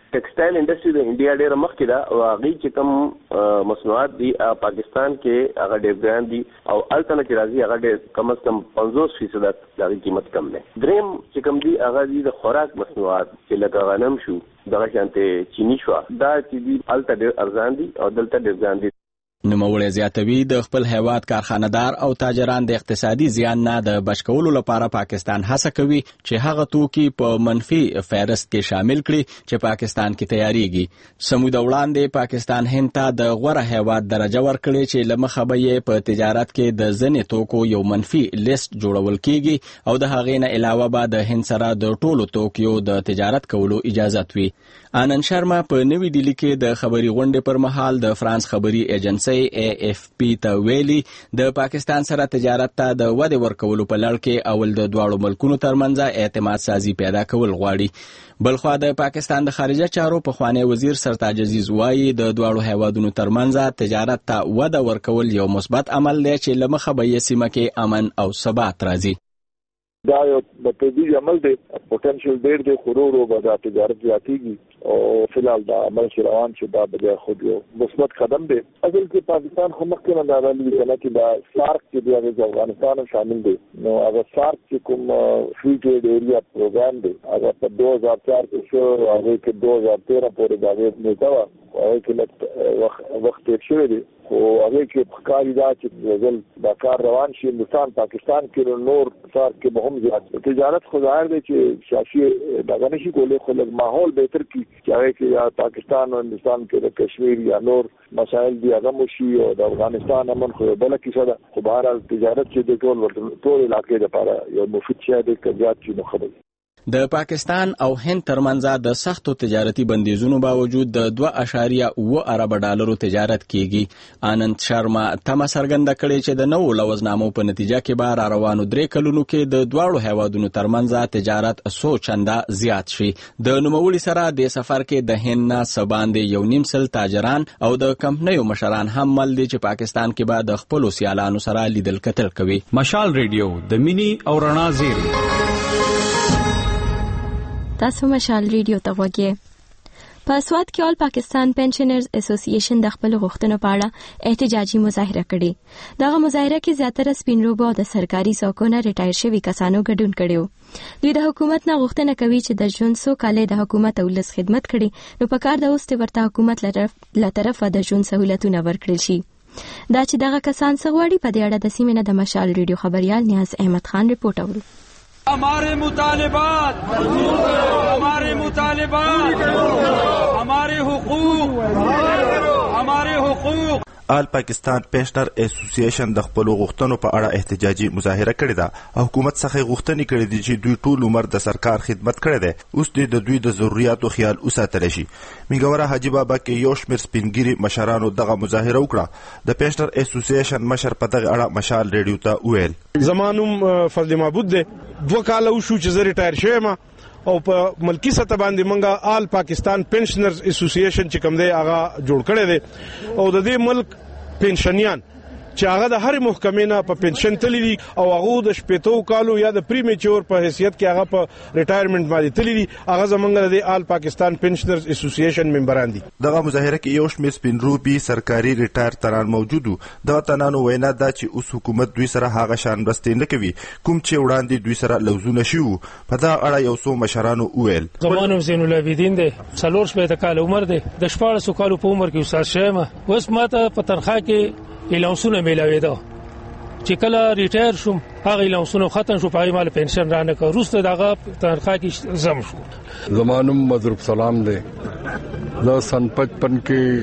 ټیکسټایل انډستری د انډیا ډیره مخکې ده او هغه چې کوم مصنوعات دي پاکستان کې هغه ډیر ګران دي او الټنه کې راځي هغه ډیر کم از کم پنځوس فیصد د قیمت کم ده. دریم چې کوم دي هغه دي د خوراک مصنوعات چې لکه غنم شو دغه شانته چینی شو دا چې دي الټه ډیر ارزان دي او دلته ډیر ګران دي. نوموړی زیاتوي د خپل هیواد کارخانه‌دار او تاجران د اقتصادي زیان نه د بچ کولو لپاره پاکستان هڅه کوي چې هغه توکي په منفي فهرست کې شامل کړي چې پاکستان کې تیاریږي. سمود وړاندې پاکستان هند ته د غوره هیواد درجه ورکړي چې لمخه به یې په تجارت کې د ځنې توکو یو منفي لیست جوړول کیږي او د هغې نه علاوه به د هند سره د ټولو توکیو د تجارت کولو اجازه وي. آنند شرما په نوې ډیلي کې د خبري غونډې پر مهال د فرانس خبري ایجنسی اے اف پی ته ویلي د پاکستان سره تجارت ته د ودې ورکولو په لړ کې اول د دواړو ملکونو ترمنځ اعتماد سازي پیدا کول غواړي. بلخوا د پاکستان د خارجه چارو پخوانی وزیر سرتاج عزیز وایي د دواړو هیوادونو ترمنځ تجارت ته وده ورکول یو مثبت عمل دی چې لمخه به یې سیمه کې امن او ثبات راځي. دا یو د تدریج عمل دی پوتنشل ډیر دی خورورو به د تجارت زیاتېږي او فلحال دا عمل چې روان شو دا به خود یو مثبت قدم دی. اصل کې پاکستان خو مخکې نه دا راغلی دی چې دا سارک چې دی هغه افغانستان شامل دی نو هغه سارک چې کوم فری ټریډ ایریا پروګرام دی هغه په دو هزار چار کې شو هغه کې دو هزار تیرہ پورې دا نیټه وه هغه کې وخت تیر شوی دی خو هغه کې ښکاري دا چې ځل دا کار روان شي هندوستان پاکستان کې نور سار کې به هم زیات تجارت خو ظاهر دی چې سیاسي دغه نشي کولی خو لږ ماحول بهتر کړي چې هغه کې یا پاکستان او هندوستان کې د کشمیر یا نور مسایل دی هغه مشي او د افغانستان امن خو بل کیسه ده خو بهرحال تجارت چې د ټول ټول علاقې لپاره یو مفید شی دی که زیات شي نو خبرې. د پاکستان او هند ترمنځ د سختو تجارتي بندیزونو باوجود د دوه اشاریه اوه ارب ډالرو تجارت کیږي. آنند شرما تمه څرګنده کړې چې د نوو لوزنامو په نتیجه کې به را روانو درې کلونو کې د دواړو هیوادونو ترمنځ تجارت څو چنده زیات شي. د نوموړي سره د سفر کې د هند نه څه باندې یو نیم سل تاجران او د کمپنیو مشران هم مل دي چې پاکستان کې به د خپلو سیالانو سره لیدل کتل کوي. مشال ریډیو د مینی او رڼا زیری تاسو مشال ریډیو ته وګورئ. په اسوات کې آل پاکستان پنشنرز اسوسییشن د خپل غوښتنو په اړه احتجاجي مظاهره کړې. دغه مظاهره کې زیاتره سپین روبو او د سرکاري څوکونو ریټایر شوي کسانو ګډون کړی. دوی د حکومت نه غوښتنه کوي چې د ژوند څو کاله د حکومت او ولس خدمت کړي نو په کار د اوس ورته حکومت له طرفه د ژوند سہولتونه ورکړل شي. دا چې دغه کسان څه غواړي په دې اړه د سیمې نه د مشال ریډیو خبريال نیاز احمد خان رپورټ اورو. हमारे मुतालिबात हमारे मुतालिबात हमारे हुकूक हमारे हुकूक آل پاکستان پنشنر اسوسییشن د خپل غوښتنو په اړه احتجاجي مظاهره کړې ده. حکومت څخه غوښتنې کړې دي چې دوی ټول عمر د سرکار خدمت کړی دی اوس د دوی د ضرورتو خیال وساتل شي. میګوره حاجی بابا کې یو شمېر سپینګیري مشرانو دغه مظاهره وکړه. د پنشنر اسوسییشن مشر په دغه اړه مشال ریډیو ته وویل زمانوم فضل معبود دی دوه کاله وشو چې زه ریټایر شوم او په ملکی سطح باندې منګه آل پاکستان پنشنرز اسوسییشن چې کوم دی هغه جوړ کړی دی او د دې ملک پنشنیان چې هغه د هر محکمې نه په پنشن تللی دي او هغه د شپېتو کالو یا د پریمیچور په حیثیت کې هغه په ریټایرمنټ باندې تللی دي هغه زمونږ د آل پاکستان پنشنرز اسوسییشن ممبران دي. دغه مظاهره کې یو شمېر سپین روبي سرکاري ریټایر تران موجود وو. دغه تنانو وینا ده چې اوس حکومت دوی سره هغه شان مرستې نه کوي کوم چې وړاندې دوی سره لوزونه شي وو. په دغه اړه یو څو مشرانو وویل زمانو زین العابدین دی څلور شپېته کاله عمر دی د شپاړسو کالو په عمر کې استاد شوم اوس ماته په تنخواه کې الاونسونه میلاوېده چې کله ریټایر شوم هغه الاونسونه ختم شو په مال پنشن رانه کړ روسته دغه تنخواه کې زم شو. زمانم مضروب سلام دی د سن پچپن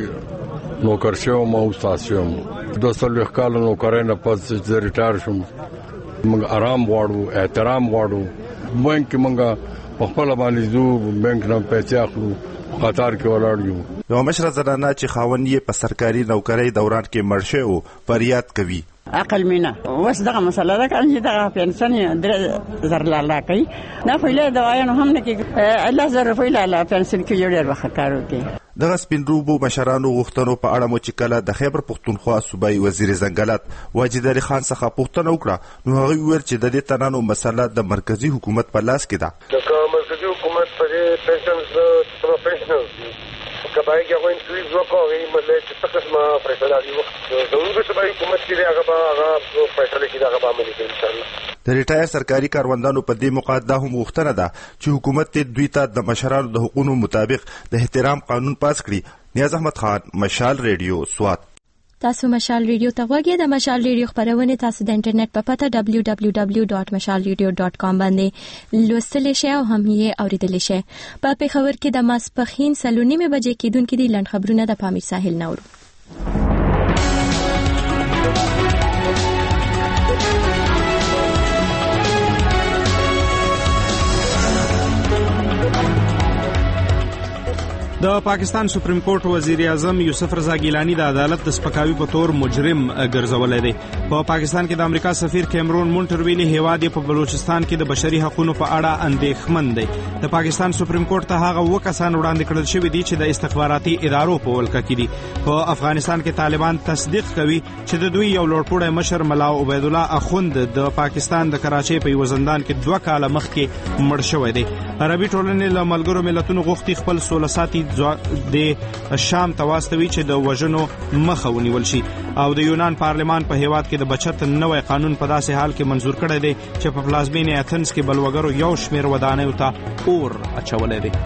کې نوکر شوم او استاد شوم د څلور کال نوکرۍ نه پس چې ریټایر شوم موږ آرام غواړو احترام غواړو بانک کې موږ په خپل باندې زو بانک نه پیسې اخلو قطار کې ولاړ یو. یو مشره زنانه چې خاوند یې په سرکاري نوکرۍ دوران کې مړ شوی و فریاد کوي عقل مینا اوس دغه مسله ده چې دغه پنسن درې زر لاله کوي نه فیله دوايانو هم نه کې الله زر فیله لا پنسن کې یو ډېر وخت کارو کوي. دغه سپین روبو مشرانو غوښتنو په اړه مو چې کله د خیبر پښتونخوا صوبایي وزیر ځنګلات واجد علي خان څخه پوښتنه وکړه نو هغه وویل چې د دې تنانو مسله د مرکزی حکومت په لاس کې ده. د مرکزی حکومت په هغه پنشنز پروفیشنلز دي کبای کې هغه انکریز وکړي مطلب چې څه قسمه فیصله دی وخت ضروري چې به حکومت کې هغه هغه فیصله کې هغه عملي کوي ان شاء الله. د ریټایر سرکاري کاروندانو په دې موقع دا هم غوښتنه ده چې حکومت ته دوی ته د مشرانو د حقوقو مطابق د احترام قانون پاس کړي. نیاز احمد خان، مشال ریډیو، سوات. تاسو مشال ریډیو ته غوږی د مشال ریډیو خبرونه تاسو د انټرنیټ په پته دبلیو دبلیو دبلیو ډاټ مشال ریډیو ډاټ کام باندې لوستل شئ او هم یې اوریدل شئ. په پیښور کې د ماسپخین سلونیمه بجې کېدونکې دي لند خبرونه د پامیر ساحل نورو. د پاکستان سپریم کورټ وزیر اعظم یوسف رضا ګیلانی د عدالت د سپکاوي په تور مجرم ګرځولای دی. په پاکستان کې د امریکا سفیر کیمرون مونټر ویلي هیواد په بلوچستان کې د بشري حقوقو په اړه اندېښمن دی. د پاکستان سپریم کورټ ته هغه وکسان وړاندې کړل شوی دي چې د استخباراتي ادارو په ولکه کې دي. په افغانستان کې طالبان تصدیق کوي چې د دوی یو لوړپوړی مشر ملا عبید الله اخوند د پاکستان د کراچۍ په یو زندان کې دوه کاله مخکې مړ شوی دی. عربي ټولنې له ملګرو ملتونو غوښتي خپل سوله ساتي د شام تواستوي چې د وژنو مخه ونیول شي او د یونان پارلمان په هیواد کې د بچت نوې قانون په داسې حال کې منزور کړی دی چې په پلازمینې اثنز کې بلوګرو یو شمېر ودانیو ته اور اچولی دی.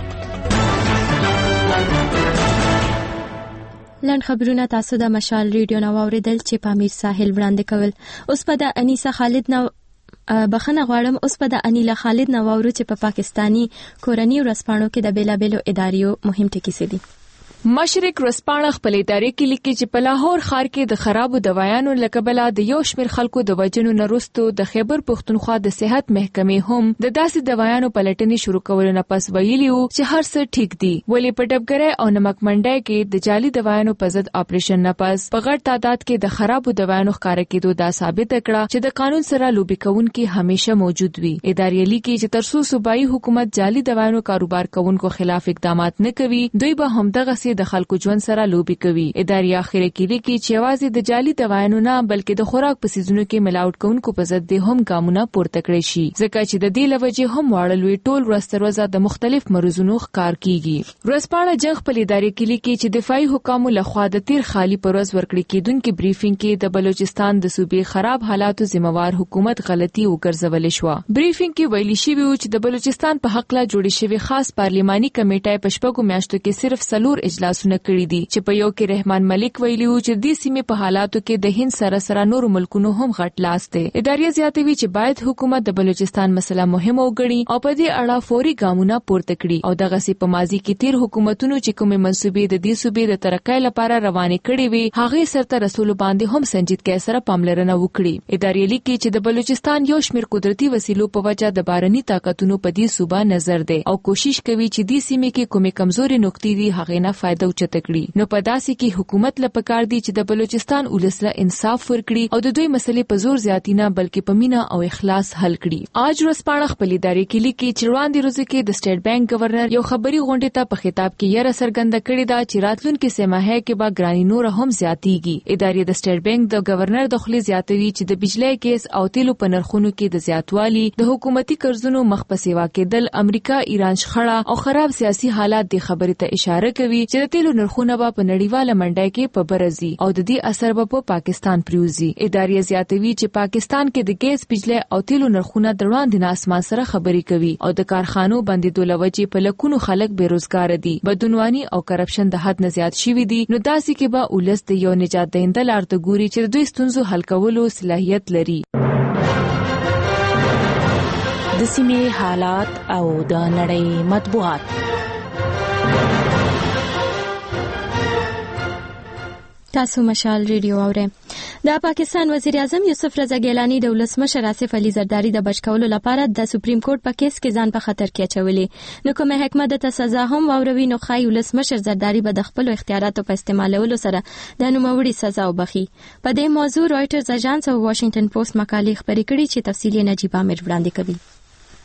لند خبرونه تاسو د مشال ریډیو نو اوریدل چې پامیر ساحل وړاندې کول. اوس په د انیسه خالد نو بخنه غواړم اوس په د انیله خالد نواورو چې په پاکستانی کورنی ورسپانو کې د بیلابلو اداریو مهم ټکي سي دي. مشرق رسپانه خپل ادارې کې لیکي چې په لاهور ښار کې د خرابو دوايانو لکبله د یو شمېر خلکو د وجنو نرستو د خیبر پښتونخوا د صحت محکمې هم د داسې دوايانو پلټنې شروع کولو نه پس ویلي وو چې هر څه ټیک دي، ولې په ډبګرۍ او نمک منډۍ کې د جعلي دوايانو په ضد اپریشن نه پس په غټ تعداد کې د خرابو دوايانو ښکار کېدو دا ثابت کړه چې د قانون سره لوبي کوونکي همیشه موجود وي. ادارې لیکي چې ترڅو صوبایي حکومت جعلي دوايانو کاروبار کوونکو خلاف اقدامات نه کوي، دوی به همدغه د خلکو ژوند سره لوبي کوي. ادارې اخیری کې لیکي چې یوازې د جعلي دوايانو نه بلکې د خوراک په سیزونو کې ملاوټ کوونکو په ضد د هم ګامونه پورته کړی شي، ځکه چې د دې لوجې هم واړلوي ټول ورستروزه د مختلف مرزونو ښکار کیږي. ورسپانه جنگ په ادارې کې لیکي چې دفاعي حکامو لخوا د تیر خالی پروز ورکړي کېدونکو بریفینګ کې د بلوچستان د صوبې خراب حالاتو ذمہوار حکومت غلطي وګرځول شو. بریفینګ کې ویلي شوی و چې د بلوچستان په حق لا جوړې شوی خاص پارلماني کمیټه په شپږو میاشتو کې صرف سلور اجلاسونه کړی دي چې په یو کې رحمان ملک ویلي و چې د سیمې په حالاتو کې د هند سره سره نور ملکونو هم غټ لاس دی. ادارې زیاتوي چې باید حکومت د بلوچستان مسله مهمه وګڼي او په دې اړه فوري ګامونه پورته کړي او دغه سي په ماضي کې تیر حکومتونو چې کومې منسوبې د دې صوبې د ترقۍ لپاره روانې کړې وي هغه سرته رسول باندې هم سنجیدګۍ سره پاملرنه وکړي. ادارې لیکي چې د بلوچستان یو شمېر قدرتي وسیلو په وجه د بارني طاقتونو په دې صوبه نظر دی او کوشش کوي چې دې سیمې کې کومې کمزوري نقطې دي هغه نه فائدہ اوچته کړي. نو په داسې کې حکومت لپاره دی چې د بلوچستان ولسله انصاف ورکړي او د دوی مسلې په زور زیاتینه بلکې په مینا او اخلاص حل کړي. آج ورځپاڼه خپل ادارې کې لیکي چې وړاندې ورځ کې د سټیټ بانک گورنر یو خبري غونډه ته په خطاب کې یې سرګند کړی دا چې راتلونکي سماحه کې با ګرانی نور هم زیاتیږي. ادارې د سټیټ بانک د گورنر د خلی زیاتوي چې د بجلی کیس او تیلو په نرخونو کې د زیاتوالي د حکومتي قرضونو مخ په سیوا کېدل امریکا ایران شخړه او خراب سیاسي حالات د خبرې ته اشاره کوي چې د تیلو نرخونه به په نړیواله منډه کې په برزي او د دې اثر به په پاکستان پریوزي. ادارې زیاتوي چې پاکستان کې د ګیس بجلی او تیلو نرخونه د وړاندې نه اسمان سره خبري کوي او د کارخانو بندیدو لوجې په لکونو خلک بیروزګار دي، بدعنواني او کرپشن د حد نه زیات شوی دي. نو داسې کې به ولس د یو نجات دهنده لار ته ګوري چې د دوی ستونزو حل کولو صلاحیت لري. د سیمې حالات او د نړۍ مطبوعات. تاسو مشال ریډیو اورئ. د پاکستان وزیر اعظم یوسف رضا ګیلانی د ولسمشر آصف علي زرداری د بچ کولو لپاره د سپریم کورټ په کیس کې ځان په خطر کې اچولې. نو کومه حکمت د سزا هم واوروي نو خای ولسمشر زرداری به د خپل اختیاراتو په استعمالولو سره د نوموړي سزا وبخي. په دې موضوع رائټرز اژانس او واشنگټن پوسټ مقالې خبرې کړې چې تفصیلي نجیب عامر وړاندې کوي.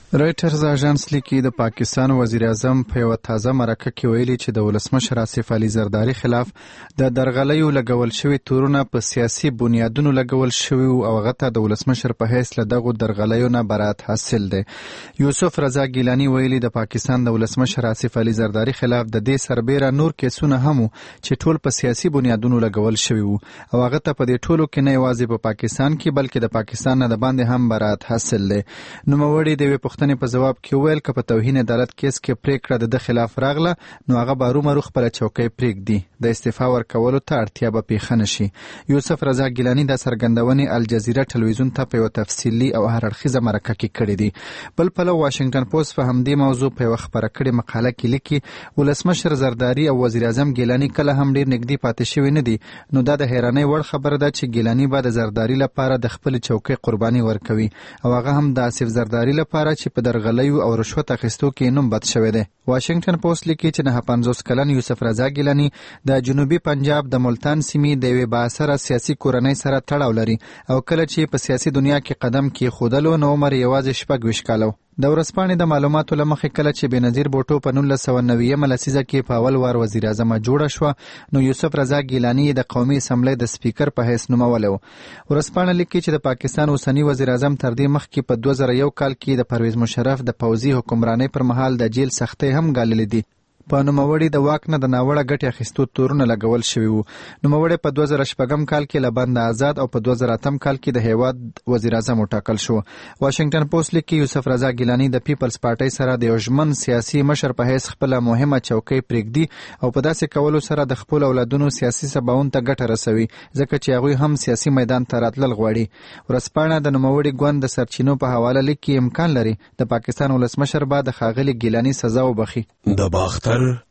رایټرز اژانس لیکي د پاکستان وزیر اعظم په یو تازه مرکه کې ویلي چې د ولسمشر آصف علي زرداری خلاف د درغلیو لګول شوی تورونه په سیاسي بنیادونو لګول شوی او هغه ته د ولسمشر په حیث له دغو درغلیو نه برات حاصل دی. یوسف رضا ګیلانی ویلي د پاکستان د ولسمشر آصف علي زرداری خلاف د دې سربېره نور کیسونه هم چې ټول په سیاسي بنیادونو لګول شوی وو او هغه ته په دې ټولو کې نه یوازې په پاکستان کې بلکې د پاکستان نه د باندې هم برات حاصل دی. نوموړي د پښتنې په جواب کې ویل ک په توهین عدالت کیس کې پریکړه د خلاف راغله نو هغه بارو مرو خپل چوکۍ پریږدي د استعفا ورکولو ته اړتیا به پیښ نشي. یوسف رضا ګیلانی د سرګندونې الجزیره ټلویزیون ته په یو تفصیلي او هر اړخیزه مرکه کې کړې دي. بل پلو واشنگټن پوسټ په همدې موضوع په یو خبره کړې مقاله کې لیکي ولسمشر زرداری او وزیر اعظم ګیلانی کله هم ډیر نږدې پاتې شوی نه دي نو دا د حیرانۍ وړ خبره ده چې ګیلانی به د زرداری لپاره د خپل چوکۍ قرباني ورکوي او هغه هم د آصف زرداری لپاره چې په درغلیو او رشوت اخیستو کې نوم بد شوی دی. واشنگټن پوسټ لیکي چې نه پنځوس کلن یوسف رضا ګیلانی د جنوبي پنجاب د ملتان سیمې د یوې بااثره سیاسي کورنۍ سره تړاو لري او کله چې په سیاسي دنیا کې قدم کېښودلو نو عمر یوازې شپږ ویشت کاله. د ورځپاڼې د معلوماتو له مخې کله چې بېنظیر بوټو په نولس سوه نوېمه لسیزه کې په اول وار وزیر اعظم جوړه شوه نو یوسف رضا ګیلانی د قومي اسمبلۍ د سپیکر په حیث نومولی و. ورځپاڼه لیکي چې د پاکستان اوسني وزیر اعظم تر دې مخکې په دوه زره یو کال کې د پرویز مشرف د پوځي حکمرانۍ پر مهال د جیل سختۍ هم ګاللې دي. په نوموړي د واک نه د ناوړه ګټې اخیستو تورونه لګول شوي وو. نوموړی په دوه زره شپږم کال کې له بنده آزاد او په دوه زره اتم کال کې د هیواد وزیر اعظم وټاکل شو. واشنگټن پوسټ لیکي یوسف رضا ګیلانی د پیپلز پارټۍ سره د یو ژمن سیاسي مشر په حیث خپله مهمه چوکۍ پرېږدي او په داسې کولو سره د خپلو اولادونو سیاسي سباوون ته ګټه رسوي ځکه چې هغوی هم سیاسي میدان ته راتلل غواړي. ورځپاڼه د نوموړي ګوند د سرچینو په حواله لیکي امکان لري د پاکستان ولسمشر به د ښاغلي ګیلانی سزا وبخي. د باختر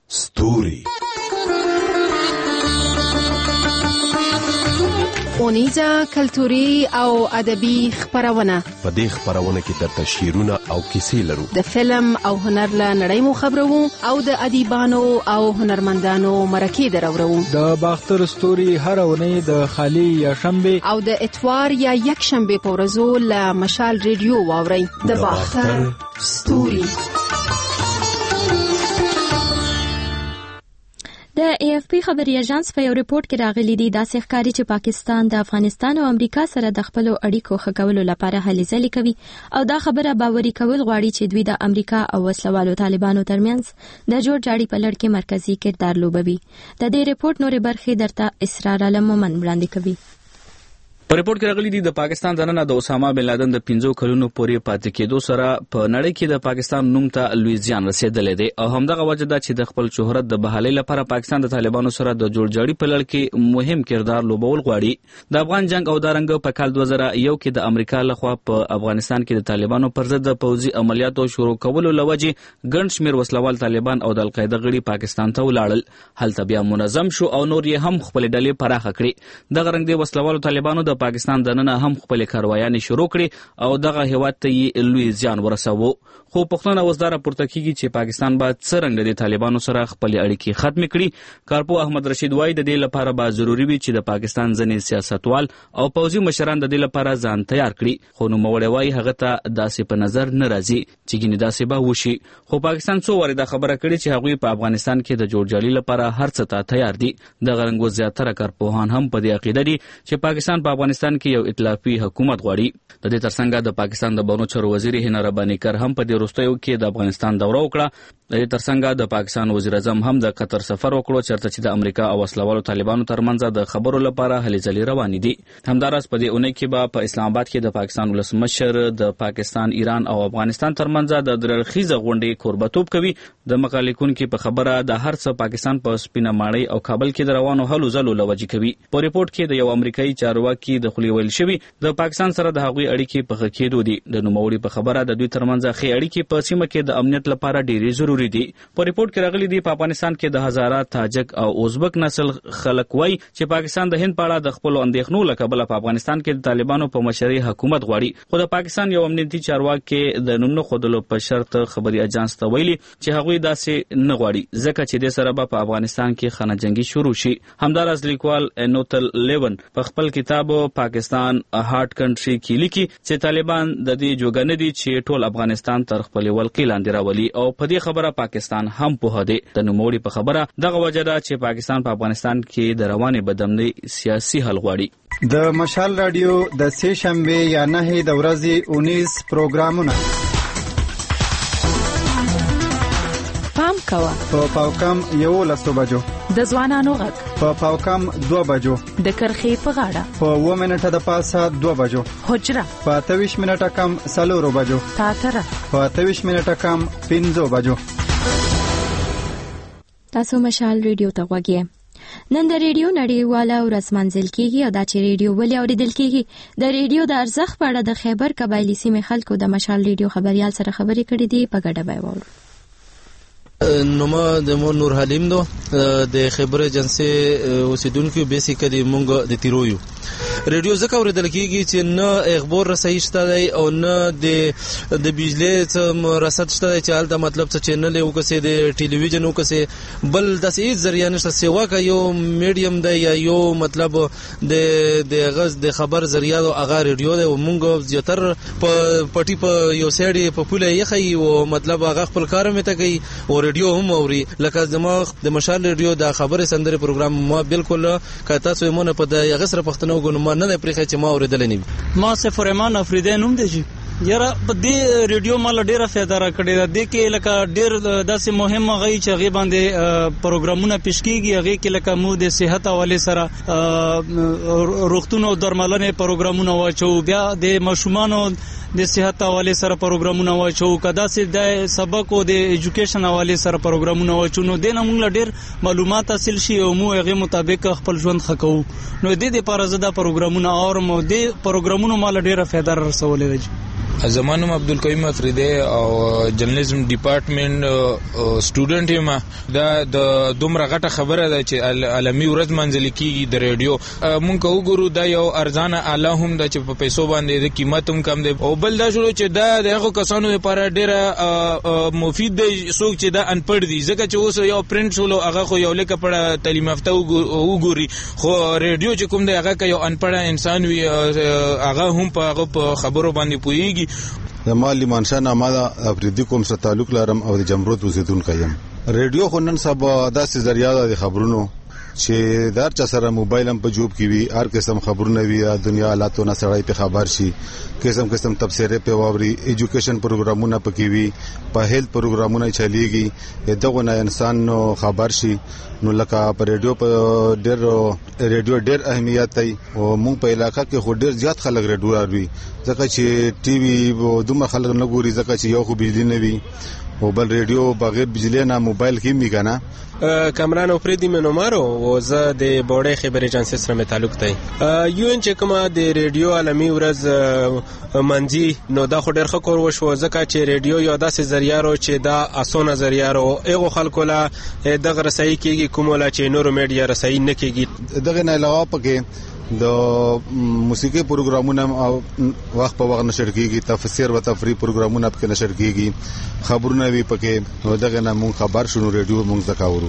ستوري اونیزه کلتوري او ادبي خبرونه. په دې خبرونه کې درته شعرونه او کیسې لرو. د فلم او هنر له نړۍ مو خبرو او د ادیبانو او هنرمندانو مرکې درورو. د باختر ستوري هر اونۍ د خالی یا شنبه او د اتوار یا یک شنبه په ورځو له مشال ریډیو واورئ. د باختر ستوري. د ای اف پی خبري اژانس په یو ریپورت کې راغلي دي داسې ښکاري چې پاکستان د افغانستان او امریکا سره د خپل اړیکو ښه کولو لپاره هلې ځلې کوي او دا خبره باوري کول غواړي چې دوی د امریکا او وسلوالو طالبانو ترمنځ د جوړ جاړي په لړ کې مرکزي کردار لوبوي. د دې ریپورت نورې برخې درته اسرار علم مومن وړاندې کوي. په ریپورت کې راغلي دي د پاکستان دننه د اسامه بن لادن د پنځو کلونو پورې پاتې کېدو سره په نړۍ کې د پاکستان نوم ته لوی زیان رسېدلی دی او همدغه وجه ده چې د خپل شهرت د بحالۍ لپاره پاکستان د طالبانو سره د جوړجاړي په لړ کې مهم کردار لوبول غواړي. د افغان جنگ او دارنګ په کال دوه زره یو کې د امریکا لخوا په افغانستان کې د طالبانو پر ضد د پوځي عملیاتو شروع کولو لوجې ګڼ شمېر وسلوال طالبان او د القاعده غړي پاکستان ته ولاړل. هلته بیا منظم شو او نور یې هم خپل ډلې پراخه کړې. دغه رنګ د وسلوالو طالبانو د پاکستان دننه هم خپل کاروایانې شروع کړي او دغه هیواد ته یې لوی زیان ورساوه. خو پښتنه اوس دا راپورته کیږي چې پاکستان باید څرنګه د طالبانو سره خپل اړیکې ختم کړي. کارپو احمد رشید وایي د دې لپاره به ضروري وي چې د پاکستان ځینې سیاستوال او پوځي مشران د دې لپاره ځان تیار کړي. خو نوموړی وایي هغه ته داسې په نظر نه راځي چې ګینې داسې به وشي. خو پاکستان څو وارې دا خبره کړې چې هغوی په افغانستان کې د جوړجاړي لپاره هر څه ته تیار دي. دغه رنګ زیاتره کارپوهان هم په دې عقیده دي چې پاکستان په افغانستان کې یو ائتلافي حکومت غواړي. د دې ترڅنګ د پاکستان د بانو چارو وزیر هینا ربانی کر هم په دې وروستیو کې د افغانستان دوره وکړه. د دې ترڅنګ د پاکستان وزیر اعظم هم د قطر سفر وکړو چېرته چې د امریکا او وسلوالو طالبانو ترمنځ د خبرو لپاره هلې ځلې روانې دي. همداراز په دې اونۍ کې به په اسلام آباد کې د پاکستان ولسمشر د پاکستان، ایران او افغانستان ترمنځ د درېړخیزه غونډې کوربتوب کوي. د مقالې لیکونکي په خبره د هر څه پاکستان په سپینه ماڼۍ او کابل کې د روانو هلو ځلو لوجې کوي. په ریپورت کې د یو امریکایي چارواکي د خولې ویل شوي د پاکستان سره د هغوی اړیکې په ښه کېدو دي. د نوموړي په خبره د دوی ترمنځ ښې اړیکې په سیمه کې د امنیت لپاره ډېرې ضروري ضروری دي. په ریپورت کې راغلي دي په افغانستان کې د هزاره تاجک او ازبک نسل خلک وای چې پاکستان د هند په اړه د خپل اندېښنو له کبله په افغانستان کې د طالبانو په مشرۍ حکومت غواړي. خو د پاکستان یو امنیتي چارواکي د نوم خودلو په شرط خبري اجانس ته ویلي چې هغوی داسې نه غواړي ځکه چې د سره په افغانستان کې خانه جنگي شروع شي. همدارس لیکوال نوتل لیون په خپل کتاب پاکستان هارت کنټري کې لیکي چې طالبان د دې جوګه نه دي چې ټول افغانستان تر خپل ولکې لاندې راولي او په دې خبره پاکستان هم په دی. د نوموړي په خبره دغه وجه ده چې پاکستان په افغانستان کې د روانې بدامنۍ سیاسي حل غواړي. د مشال رادیو د سه شنبه یا نه د ورځې اونیس پروګرامونه پام کوه په پاوکم یو لسو بجو، د ځوانانو غږ په پاوکم دو بجو، د کرخې په غاړه په و منټه د پاسه دو بجو، حجره په تویش منټه کم سلورو بجو، تاتره په تویش منټه کم پینځو بجو. تاسو مشال ریډیو ته غوږی. نن د ریډیو نړیواله ورځ منځل کیږي او دا چې ریډیو ولې اوریدل کیږي د ریډیو د ارزښت په اړه د خیبر قبایلی سیمې خلکو د مشال ریډیو خبريال سره خبرې کړې دي. په ګډه به وورو. نوما د مو نور حلیم دو د خیبر ایجنسی اوسیدونکو بیسیکلی مونږ د تیرویو ریډیو زکه اوریدل کیږي چې نه اخبار رسایي شته دی او نه د د بجلی څخه رسد شته دی چې حالت مطلب څه چینل یو کسه د ټلویزیون یو کسه بل د هیڅ ذریعہ نشته سیوا کا یو میډیم دی یا یو مطلب د د غز د خبر ذریعہ او هغه ریډیو دی. مونږ زیاتر په پټي په یو سایډ په پوله یې خي او مطلب هغه خپل کار مې ته کوي او ریډیو هم اوري لکه دماغ د مشال ریډیو د خبره سندره پروګرام ما بالکل کته سو مونږ په د غسر پښتنو ګونو ما نه پرې چې ما اوریدل نه ما صفر ایمان افریدی نوم دی یاره په دې ریډیو مال ډیره فایده را کړې ده. د کې لکه ډیر داسې مهمه غي چې غي باندې پروګرامونه پیش کیږي هغه کې لکه مو د صحت حواله سره روغتون او درملنې پروګرامونه واچو بیا د مشومانو د صحت حواله سره پروګرامونه واچو کدا سي د سبق او د ایجوکیشن حواله سره پروګرامونه واچو نو د نمونږ ډیر معلومات حاصل شي او مو هغه مطابق خپل ژوند خکو نو د دې لپاره زده پروګرامونه او مو د پروګرامونو مال ډیره فایده رسولې ده. زمانم عبدالکریم افریدی او جرنالیزم ډپارټمنټ سټوډنټ یم. دا د دومره غټه خبره ده چې عالمي ورځ منځل کیږي د ریډیو. مونږ کو وګورو دا یو ارزانه اله هم د چې په پیسو باندې د قیمت هم کم دی او بل دا شروع چې دا دغه کسانو لپاره ډیره مفید دی څوک چې دا انپړ دي ځکه چې اوس یو پرنٹ شولو هغه خو یو لیکه پړه تعلیم یافته وګوري خو ریډیو چې کوم دی هغه یو انپړ انسان وي هغه هم په خبرو باندې پوهیږي. د مالی منشا نامه د افریدي کوم سره تعلق لرم او د جمرود اوسیدونکو یم. ریډیو خو نن سبا داسې ذریعہ د خبرونو چې دار چا سره موبایل هم په جوب کې وي هر قسم خبرونه وي دنیا حالاتو نه سړی په خبر شي قسم قسم تبصره په واوري ایجوکیشن پروګرامونه پکې وي په هیلث پروګرامونه چلیږي دغه نه انسان نو خبر شي نو لکه په ریډیو په ډېر ریډیو ډېر اهمیت دی او موږ په علاقې کې خو ډېر زیات خلک ریډیو اوري ځکه چې ټي وي دومره خلک نه ګوري ځکه چې یو خو بجلی نه وي او بل ریډیو بغیر بجلی نه موبایل کې می کنه. کامران افریدی منومارو او زه د بوډۍ خبر ایجنسی سره مې تعلق دی. یو ان چې کومه د ریډیو عالمي ورځ منځي نو دا خو ډېر ښه کور وشو ځکه چې ریډیو یو داسې ذریعہ رو چې دا اسونه ذریعہ رو ایغو خلکو لا دغه رسایي کیږي کومه لا چې نورو میډیا رسایي نه کیږي. دغه نه علاوه پکې د موسیقي پروګرامونه وخت په وخت نشر کیږي تفسیر او تفریح پروګرامونه پکې نشر کیږي خبرونه وی پکې نو دغه نه مونږ خبر شونو ریډیو مونږ زکاورو.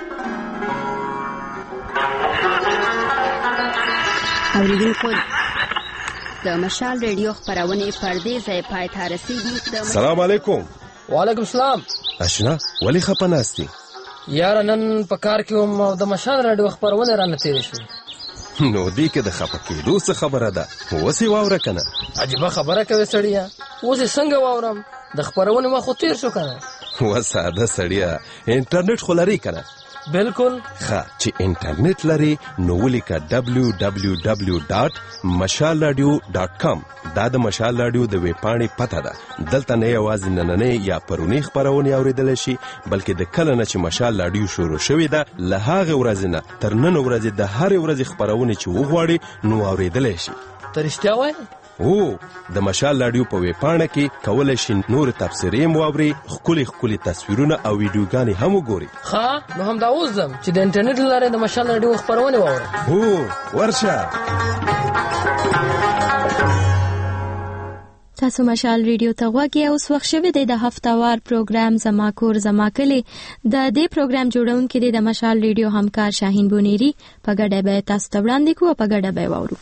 اوریدونکو د مشال ریډیو خبرونه پردې ځای پای ته رسیدي. سلام علیکم. وعلیکم السلام. اشنا ولی خپناستی یار نن په کار کې هم د مشال ریډیو خبرونه را نتیری شو نو دې کې د خپکېدو څه خبره ده وسی واوره کنه. عجیب خبره کوي سړیا اوس څنګه واورم د خبرونه ما خو تیر شو کنه. و ساده سړیا انټرنیټ خو لري کنه. بالکل ښه چې انټرنیټ لري نو ولیکه دبلیو دبلیو دبلیو ډاټ مشال رادیو ډاټ کام. دا د مشال رادیو د ویب پاڼې پته ده. دلته نه یوازې نننۍ یا پرونی خبرونه اوریدل شي بلکې د کله نه چې مشال رادیو شروع شوې ده له هغه ورځې نه تر نن ورځې د هر ورځې خبرونه چې وغواړي نو اوریدل شي. ترشتیا وای هو د مشال رادیو په ویب پاڼه کې کولای شئ نور تفسیرې مواوري خولي خولي تصویرونه او ویډیوګانې هم وګورئ. ها نو هم دا اوس زم چې د انټرنیټ لاره د مشال رادیو خبرونه واورم. هو ورشه. تاسو مشال ریډیو ته غواګي اوس وخت شوه د هفتهوار پروګرام زما کور زما کلی د دې پروګرام جوړونکو د مشال ریډیو همکار شاهین بونيري په ګډه به تاسو ته وړاندې کوو په ګډه به وورو.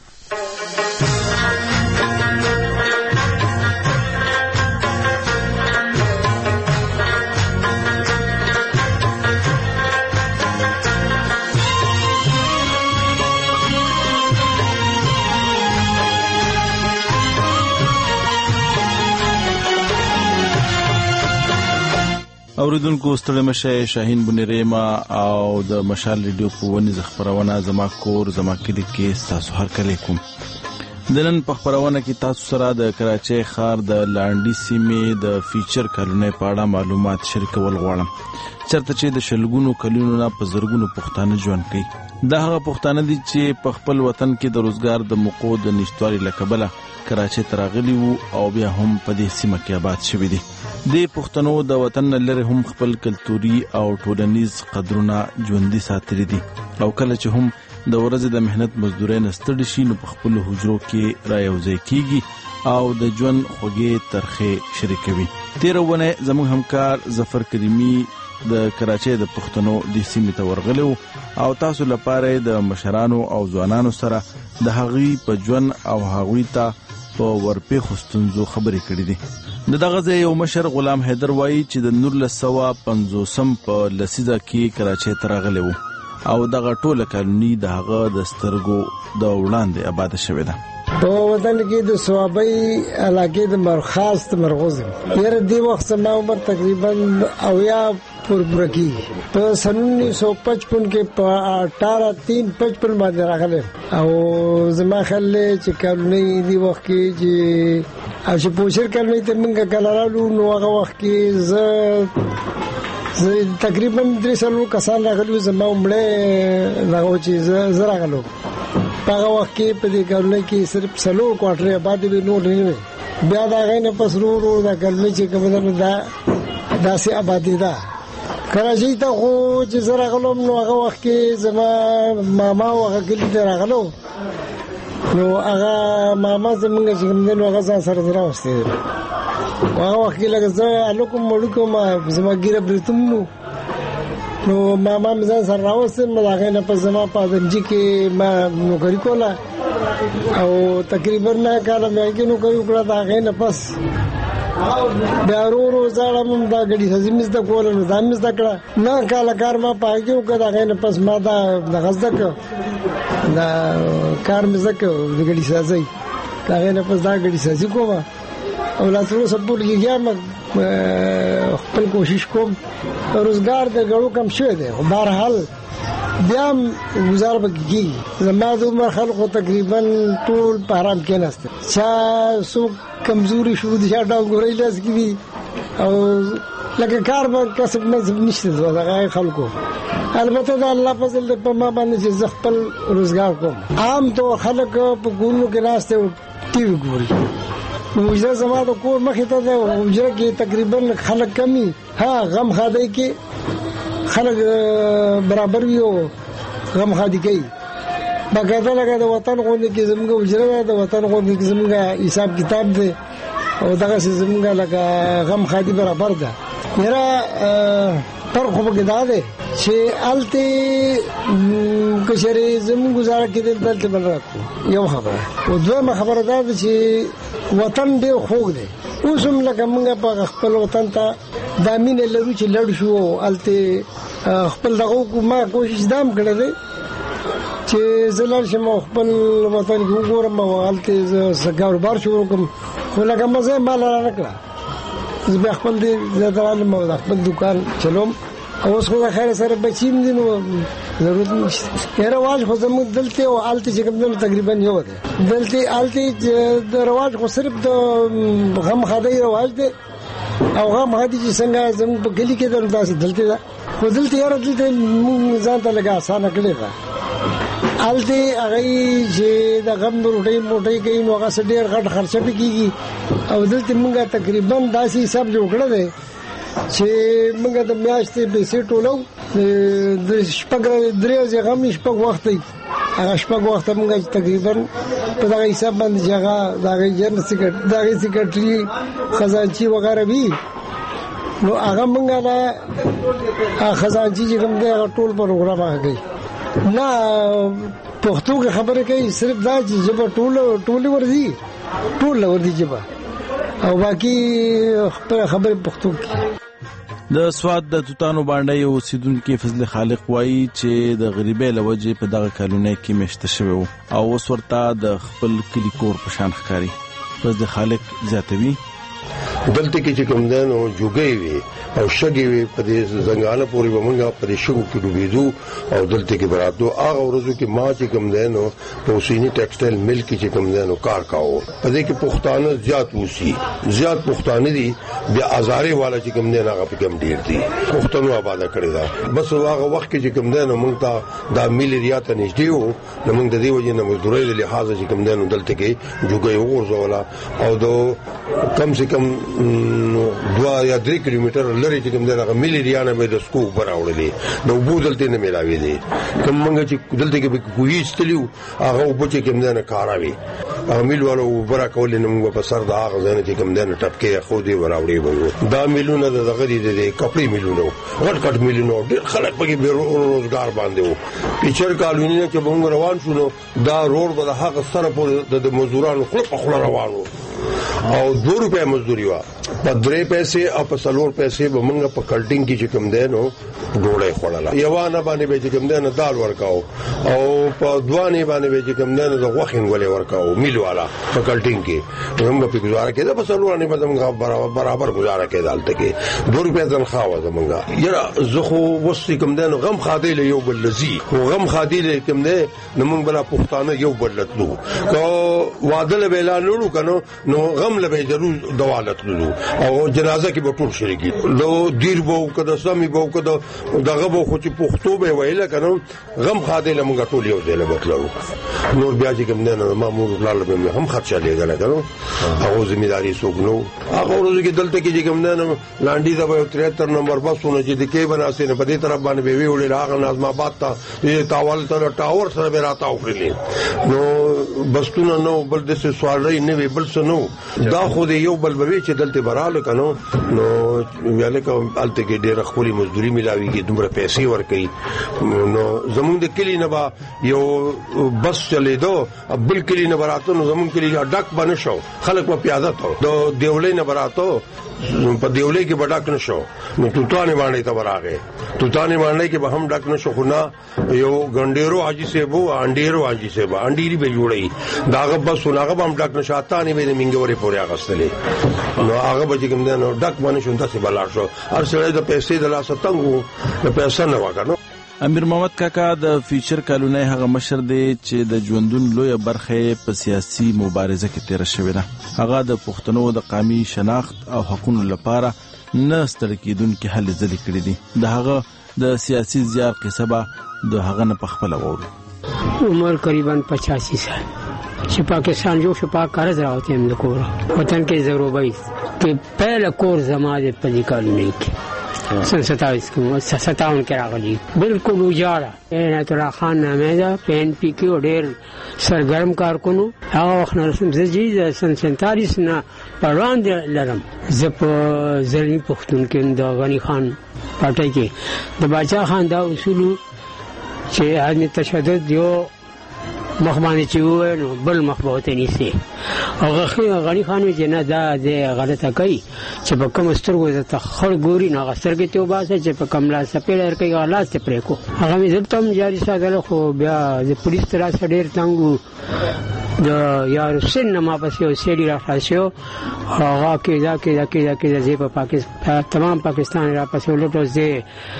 اوریدونکو ستړي مشه شاهین بونيري ما او د مشال ریډیو په ونی خبرونه زما کور زما کلی کې تاسو هر کله کوم. د نن په خبرونه کې تاسو سره د کراچۍ ښار د لانډي سیمې د فیچر کلونې په اړه معلومات شریکول غواړم. چرته چې د شلګونو کلونو نه په زرګونو پښتانه ژوند کوي. دا هغه پښتانه دي چې په خپل وطن کې د روزګار د موقعو د نشټوالي لکبله کراچۍ تراغلي وو او بیا هم په دې سیمه کې آباد شوي دي. د پښتنو د وطن لره هم خپل کلتوري او ټولنیز قدرونه ژوندۍ ساتلي دي او کله چې هم د ورځې د مهنت مزدورۍ نستړي شي نو په خپل حجرو کې رايوځي کیږي او د ژوند خوږې ترخه شریکوي. تیرونه زموږ همکار ظفر کریمی د کراچۍ د پښتنو د سیمې ته ورغلو او تاسو لپاره د مشرانو او ځوانانو سره د هغوی په ژوند او هغوی ته په ورپې خستونزو خبرې کړې دي. د دغه ځای یو مشر غلام حیدر وایي چې د نور لسوا پنځوسم په لسیزه کې کراچۍ ته راغلی و او دغه ټوله کالوني د هغه د سترګو د وړاندې آباد شوې ده. په وطن کې د سوابۍ علاقې د مرخاص مرغوز یره دی وخت ما عمر تقریبا اویا پر برکی په سن انیس سو پچپن کې په اٹھارہ تین پچپن باندې راغله او زما خل چې کالوني دی وخت کې چې او چې پوښر کالوني ته موږ کلارالو نو هغه وخت کې زه زه تقریبا درې سلو کسان راغلو زما عمره راغو چې زه راغلو هغه وخت کې په دې کالوني کې صرف سلو کوارټر آباد به نور نه وي. بیا دا غینه پس ورو ورو دا کالوني چې کومه دا داسې آبادی ده. کراچۍ ته خو چې زه راغلم نو هغه وخت کې زما ماما او هغه کلی ته راغلو نو هغه ماما زمونږ چې کوم دی نو هغه ځان سره راوستې هغه وخت کې لکه زه الوکم وړوکم زما ګیره برتم نو نو ماما مې ځان سره راوستې نو هغه نه په زما په ادمجي کې ما نوکري کوله او تقریبا نه کاله مې کې نوکري وکړه دا هغه نه پس بیا ورو ورو ځاړم دا غړي سزمز د کول نو دا مز دکړه نه کاله کار ما پاګیو کړه هغه نه پس ما دا د غزدک دا کار مې زکه د غړي سازي هغه نه پس دا غړي سازي کومه او لا تر اوسه پورې یم خپل کوشش کوم روزګار د غړو کم شوی دی خو بهر حال بیا گزار بکی زما د عمر خلکو تقریبا ټول په حرام کې نهسته چا سو کمزوري شو دي شاته ګورې لاس کې او لکه کار به کسب مذهب نشته دغه خلکو البته د الله فضل په ما باندې چې خپل روزګار کوم عام تو خلک په ګونو کې نهسته ټي وي ګوري موجه زما د کور مخې ته ده موجه کې تقریبا خلک کمی ها غم خادای کې خلک برابر ویو غم خادي کوي باقاعده لګا د وطن غونډه کې زموږ وجره د وطن غونډه کې زموږ حساب کتاب دی او دغه زموږ لګا غم خادي برابر ده میرا پر خو کې دا ده چې الته کشري زموږ گزاره کې دلته بل راکو یو خبره او دوه خبره ده چې وطن ډېر خوږ دی اوس هم لکه موږ په خپل وطن ته دا مینه لرو چې لړ شو الته خپل دغه ما کوشش دام کړل چې زلال شم خپل وطن کې وګورم او الته زګاور بار شو کوم خو لکه مزه مال را نکړه زه خپل دې زدران مو خپل دکان چلوم اوس خو خیر سره بچیم دي نو ضرورت نشته هر رواج خو زموږ دلته او الته چې کوم تقریبا یو دی دلته الته د رواج خو صرف د غم خدای رواج دی او غم هدي چې څنګه زموږ په کلی کې دلته دلته خو دلته یاره دلته ځان ته لګا اسانه کړی دا الته هغه چې د غم روټي موټي کوي نو هغه ډېر غټ خرچه کیږي او دلته موږ تقریبا داسې حساب جوړ کړی دی چې موږ د میاشتې پیسې ټولو د شپږ درې ورځې غم شپږ وخت دی هغه شپږ وخت موږ تقریبا په دغه حساب باندې چې هغه دغه جنرال سیکرټري دغه سیکرټري خزانچي وغیرہ وي نو هغه موږ نه خزانچي چې کوم دی هغه ټول پروګرام هغه نه پښتو کې خبره کوي صرف دا چې جبه ټول ټول ورزي ټول ورزي جبه او باقي خبره پښتو کې د سواد د توتانو باندې اوسیدونکو فضل خالق وایي چې د غریبۍ لوجې په دغه کالونی کې مشته شوی او اوس ورته د خپل کلی کور په شان ښکاري. فضل خالق زیاتوي دلته کې چې کوم دنو جوګي وي او شګي وي په دې زنګانه پورې ومنګه په دې شګو کې ډوبېدو او دلته کې براتو هغه ورځو کې ما چې کوم دنو په حسینی ټیکسټایل مل کې چې کوم دنو کار کاوه په دې کې پښتانه زیات وسی زیات پښتانه دي بیا ازارې والا چې کوم دنو هغه په کوم ډیر دي پښتنو آباد کړی دا بس هغه وخت کې چې کوم دنو موږ ته دا ملي ریاته نشته وو نو موږ د دې وجه نه مزدوري له لحاظ چې کوم دنو دلته کې جوګي ورزولا او دو کم سے کم دوا یا درې کیلومتر لري چې کوم دغه ملي ریانه به د سکو براوړلې نو بو دلته نه ملاوي دي کوم منګه چې دلته کې کوی استلیو هغه په چې کوم دنه کاراوي هغه مل والو برا کول نه موږ په سر د هغه ځنه چې کوم دنه ټپکه خو دې براوړې وو دا ملونه دغه دي د کپړې ملونه غټ غټ ملونه ډېر خلک پکې به روزګار باندې وو پیچر کالونی نه چې موږ روان شو دا روډ به هغه سره په د مزدورانو خپل په خپل روانو او دو روپے مزدوری وا په درې پیسې او په څلور پیسې به موږ په کلټینګ کې چې کوم دینو ډوړې خوړله یوانه باندې به چې کوم دینو دال ورکاو او په دوانې باندې به چې کوم دینو د غوښین ولې ورکاو میل والا په کلټینګ کې موږ په گزاره کېده په څلور نه به موږ برابر برابر گزاره کېده الته کې دو روپے تنخواه و زمونږ یره زه خو وسې کوم دینو غم خادي له یو بل لذي خو غم خادي له کوم دی نو موږ بلا پښتانه یو بل لتلو کو وادل ویلا نورو کنو نو غم له به ضرور دوالت لولو او جنازه کې به ټول شریکی لو دیر بو کده سمي بو کده دغه بو خو چې پښتو به ویل کنه غم خاده لمغه ټول یو ځای له بتلو نور بیا چې کوم نه مامور لاله به هم خرچه لګل کنه هغه ځمېداري سوګنو هغه ورځ کې دلته کې چې کوم نه لاندې دا به تریهتر نمبر بسونه چې د کې بناسي نه په دې طرف باندې به ویولې هغه نظم آباد ته دې تاول ته ټاور سره به راتاو کړلې نو بسونه نو بل د سوالای نه وی بل سنو دا خو دې یو بل به چې دلته براله کنو نو ویاله کوم الته کې ډېر خولي مزدوري ملاويږي دومره پیسې ورکړي نو زمونږ د کلی نه با یو بس چلے دو بل کلی نه براتو نو زمونږ کلی ډک بنه شو خلک په پیاده ته دو دیولې نه براتو په دیولې کې بډاک نشو نو توتانه باندې ته براغه توتانه باندې کې به هم ډک نشو خو نه یو ګنډيرو حاجی سیبو انډيرو حاجی سیبو انډيري به جوړي داغه بس ناغه هم ډک نشاته نه به منګوري پورې اغستلې نو هغه به کوم نه ډک باندې شو تاسو بلار شو هر څه د پیسې د لاس تنګو د پیسې نه وکړو. امیر محمد کاکا د فیچر کالونی هغه مشر دی چې د ژوندون لوی برخه په سیاسي مبارزه کې تیر شوی ده. هغه د پښتنو د قومي شناخت او حقوقو لپاره نه ستړي کېدونکي هلې ځلې کړې دي. د هغه د سیاسي زیار قصه به د هغه نه پخپله وورو. عمر قریبا پچاسی سال چې پاکستان جو شو پاک قرض راوته هم د کور وطن کې ضروري کې پہلا کور زماده په کالونی کې سن ستاویس کې ستاون کې راغلی بالکل وجاړه عنایت الله خان نامه ده پین پی کې ډېر سرګرم کارکونو هغه وخت نه رسم زجی سن سنتالیس نه پروان لرم زپ زرنی پښتون کې د غنی خان پټای کې د باچا خان دا اصول چې حد تشدد یو مخبانه چې وینو بل مخبوته نيسي هغه غنی خان چې نه دا د غلطه کوي چې په کوم سترګو ته خړ ګوري نه سترګې ته وباسه چې په کملا سپېلر کې غلاس ته پرې کو هغه مې دلته جاري ساتل خو بیا د پولیس تر سره ډېر تنګو د یار سن ما پسې او سړي راځو هغه کې دا کې دا کې دا کې د پاکستان تمام پاکستان را پسې ولټو زه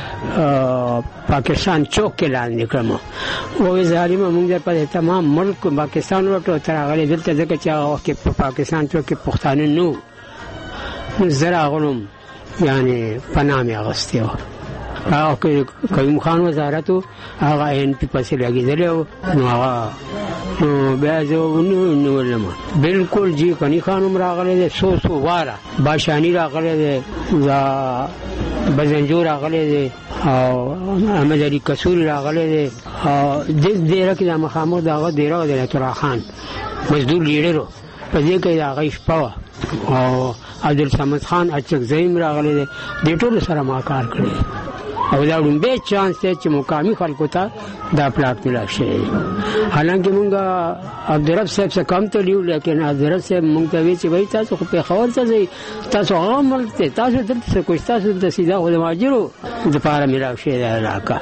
پاکستان چوک کې لاندې کړم او ظالم موږ په تمام ملک پاکستان ورته تر هغه دلته ځکه چې هغه کې په پاکستان کې پښتانه نو زرا غنوم یعنی پنامه اغستیو هغه قیوم خان وزارت هغه ان پی پسې لګیدل نو هغه نو بیا زه نو ولما بالکل جی کني خانم راغله سو سو واره باشانی راغله دا بزنجور راغله او احمد علي کسوري راغله او د دې راکې د مخامخ دغه دیره د ترا خان مزدور لیډر په دې کې هغه شپه او عبد الصمد خان اچک زیم راغله د ټول سره ما کار کړی او دا لومبه چانس ته چې مقامي خلکو ته دا پلاټ ملا شي حالانکه مونږه عبدالرب صاحب څخه کم ته لیو لیکن عبدالرب صاحب مونږ ته وی چې وای تاسو خو په خبر څه تاسو عمل ته تاسو دلته کوم تاسو د سیده خو د ماجرو د پاره ملا شي دا علاقه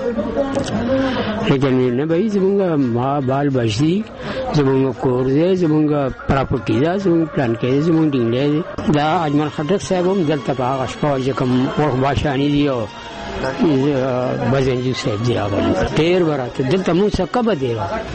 لیکن نه به زمونږ ما بال بشي زمونږ کور دې زمونږ پراپرټي دا زمونږ پلان کې زمونږ ډینګ دا اجمل خټک صاحب هم دلته په غشپا چې کوم ورخ باشانی دی او بزنجو صاحب دی راغلی ډیر ورته دلته مو څه کبه دی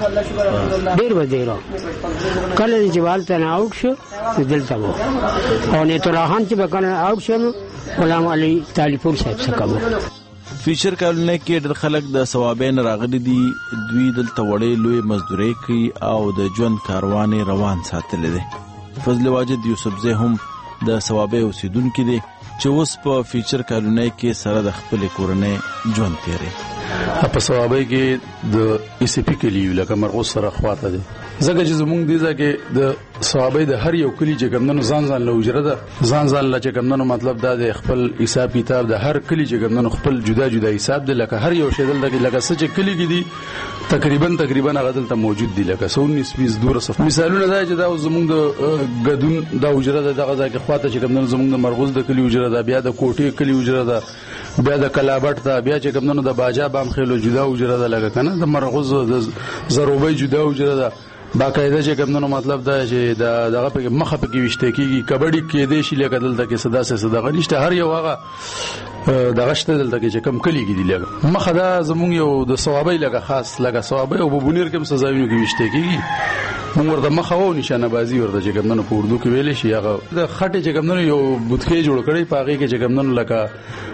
ډیر و دی را کله چې والته نه اوټ شو دلته وو او نه ترهان چې بکنه اوټ شو غلام علي طالبپور صاحب څخه کبه فیچر کالونه کې ډېر خلک د ثوابین راغلي دي دوی دلته وړې لوی مزدوري کوي او د ژوند کاروان روان ساتل دي فضل واجد یوسفزی هم د ثوابې اوسیدونکو دي چې اوس په فیچر کالونه کې سره د خپل کورنۍ ژوند تیري په ثوابې کې د ای سی پی کلیو لکه مرغوز سره خواته دي زګه چې زمونږ دي ځکه د ثوابې د هر یو کلی چې ګمنو ځان ځان له اجره ده ځان ځان له چې ګمنو مطلب دا د خپل حساب کتاب د هر کلی چې ګمنو خپل جدا جدا حساب دي لکه هر یو شی دلته لکه څه چې کلی کې دي تقریبا تقریبا هغه دلته موجود دي لکه سونیس بیس دور صف مثالونه دا چې دا زمونږ د غدون د اجره دغه ځکه خواته چې ګمنو زمونږ د مرغوز د کلی اجره ده بیا د کوټي کلی اجره ده بیا د کلابټ ته بیا چې ګمنو د باجا بام خېلو جدا اجره ده لکه کنه د مرغوز د زروبې جدا اجره ده باقاعده چې کومنو مطلب دا چې دا دغه په مخه په کې وشته کیږي کبډي کې دې شي لکه دلته کې صدا سه صدا غنيشته هر یو هغه دغه شته دلته کې چې کم کلی کې دی لګ مخه دا زمونږ یو د ثوابي لګه خاص لګه ثوابي او بونیر کوم سزاوینو کې وشته کیږي موږ ورته مخه و نشانه بازی ورته چې کومنو په اردو کې ویل شي هغه د خټه چې کومنو یو بوتکې جوړ کړي پاغي کې چې کومنو لکه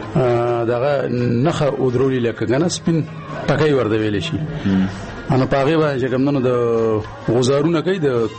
دغه نخه او درولي لکه غنه سپین پکای ورته ویل شي انا پاغي باندې چې کومنو د غزارونه کوي د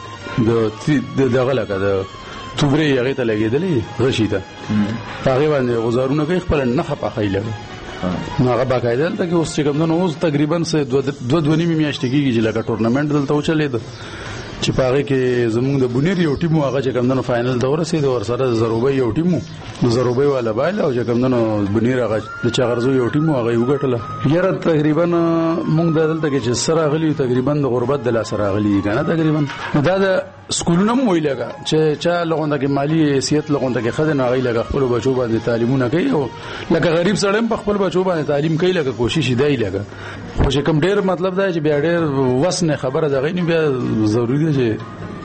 د دغه لکه د توبري هغه ته لګیدلې غشیده پاغي باندې غزارونه کوي خپل نخه پخای لګي نو هغه باقاعده ته کې اوس چې کومنو اوس تقریبا سه دوه دوه نیمه میاشتې کېږي چې لکه ټورنمنت دلته وچلید چې پاغي کې زمونږ د بونیر یو ټیم هغه چې کومنو فائنل دور رسید ور سره زروبې یو ټیم نو زروبې والا بایل او چې کومنو بونیر هغه د چاغرزو یو ټیم هغه وګټله یاره تقریبا مونږ دلته کې چې سره غلی تقریبا د غربت د لاسره غلی کنه تقریبا دا د سکولونه مو ویلګه چې چا لغونده کې مالی حیثیت لغونده کې خدای نه غي لګه خپل بچو باندې تعلیمونه کوي او لکه غریب سړی په خپل بچو باندې تعلیم کوي لکه کوشش دی لګه خو چې کوم ډیر مطلب دا چې بیا ډیر وسنه خبره ده غي نه بیا ضروری ده چې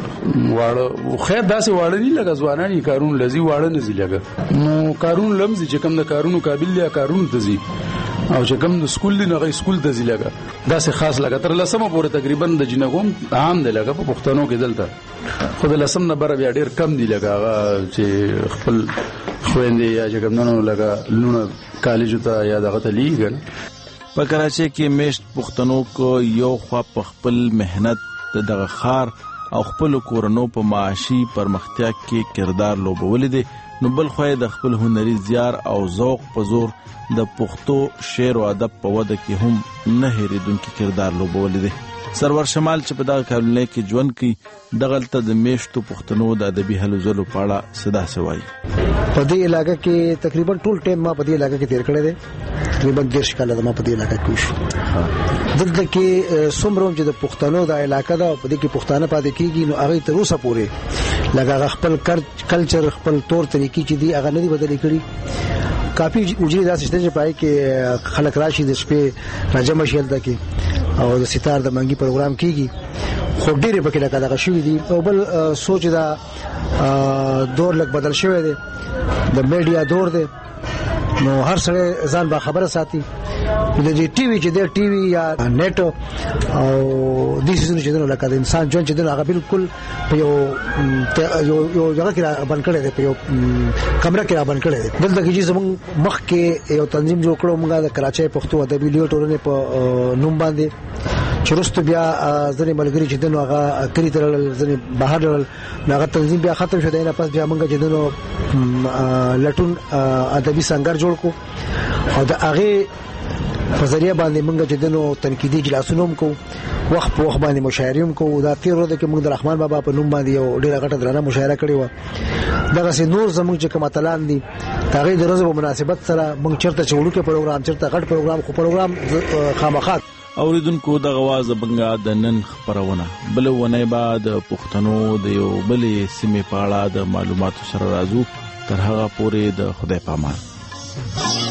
واړه خیر داسې واړه نه لګه ځوانانی کارون لذي واړه نه زی لګه نو کارون لمزي چې کوم د کارونو قابل یا کارون ته زی او چې کوم د سکول دی نو سکول ته زی لګه داسې خاص لګه تر لسمه پورې تقریبا د جنګوم عام دی لګه په پښتنو کې دلته خو د لسم نه بر بیا ډیر کم دی لګه هغه چې خپل خويندې یا چې کوم نو لګه لونه کالج ته یا دغه ته لیګل په کراچۍ کې میشت پښتنو کو یو خوا په خپل مهنت دغه خار او خپل کورونو په معاشي پرمختیا کې کردار لوبول دي نو بل خو د خپل هنري زیار او ذوق په زور د پښتو شعر او ادب په وده کې هم نه هېریدونکي کردار لوبول دي سرور شمال چې په دغه کالونه کې ژوند کوي دغلته د میشتو پښتنو د ادبي هلو ځلو په اړه صدا سوای په دې علاقې کې تقریبا ټول ټیم ما په دې علاقې کې تیر کړی دی تقریبا ډېر کال ما په دې علاقې کې شو دلته کې څومره چې د پښتنو د علاقې دا په دې کې پښتانه پاتې کیږي نو هغه تر اوسه پورې لکه خپل کلچر خپل تور طریقې چې دی هغه نه دی بدلې کړی کافي وجې داسې شته چې پای کې خلک راشي د شپې راجم شیل دکې او د ستار د منګي پروګرام کیږي خو ډېر پکې لکه دغه شوی دی او بل سوچ دا دور لک بدل شوی دی د میډیا دور دی نو هر سره ځان با خبره ساتي د دې ټي وي چې د ټي وي یا نت او د سيزونو چې د لکه د انسان ژوند چې د هغه بالکل په یو یو یو ځای کې باندې کړی دی په یو کمره کې باندې کړی دی دلته کې چې زموږ مخ کې یو تنظیم جوړ کړو موږ د کراچۍ پښتو ادبي لیو ټولنې په نوم باندې چرست بیا ځنې ملګری چې دنو هغه کلی تر ځنې بهر هغه تنظیم بیا ختم شو دی نه پس بیا موږ چې دنو لټون ادبي څنګه جوړ کو او د هغه په ذریعہ باندې موږ چې دنو تنقیدي جلسونه کوو وخت په وخت باندې مشاعره هم کوو دا تیر ورځ کې موږ د رحمان بابا په نوم باندې یو ډیره غټه درانه مشاعره کړې و دغه سي نور زموږ چې کوم اتلان دي هغه د ورځې په مناسبت سره موږ چرته چوړو کې پروګرام چرته غټ پروګرام خو پروګرام خامخا اوریدونکو د غواز بنګا د نن خبرونه بل ونه بعد پښتنو د یو بلې سیمې په اړه د معلوماتو سره راځو تر هغه پورې د خدای پامان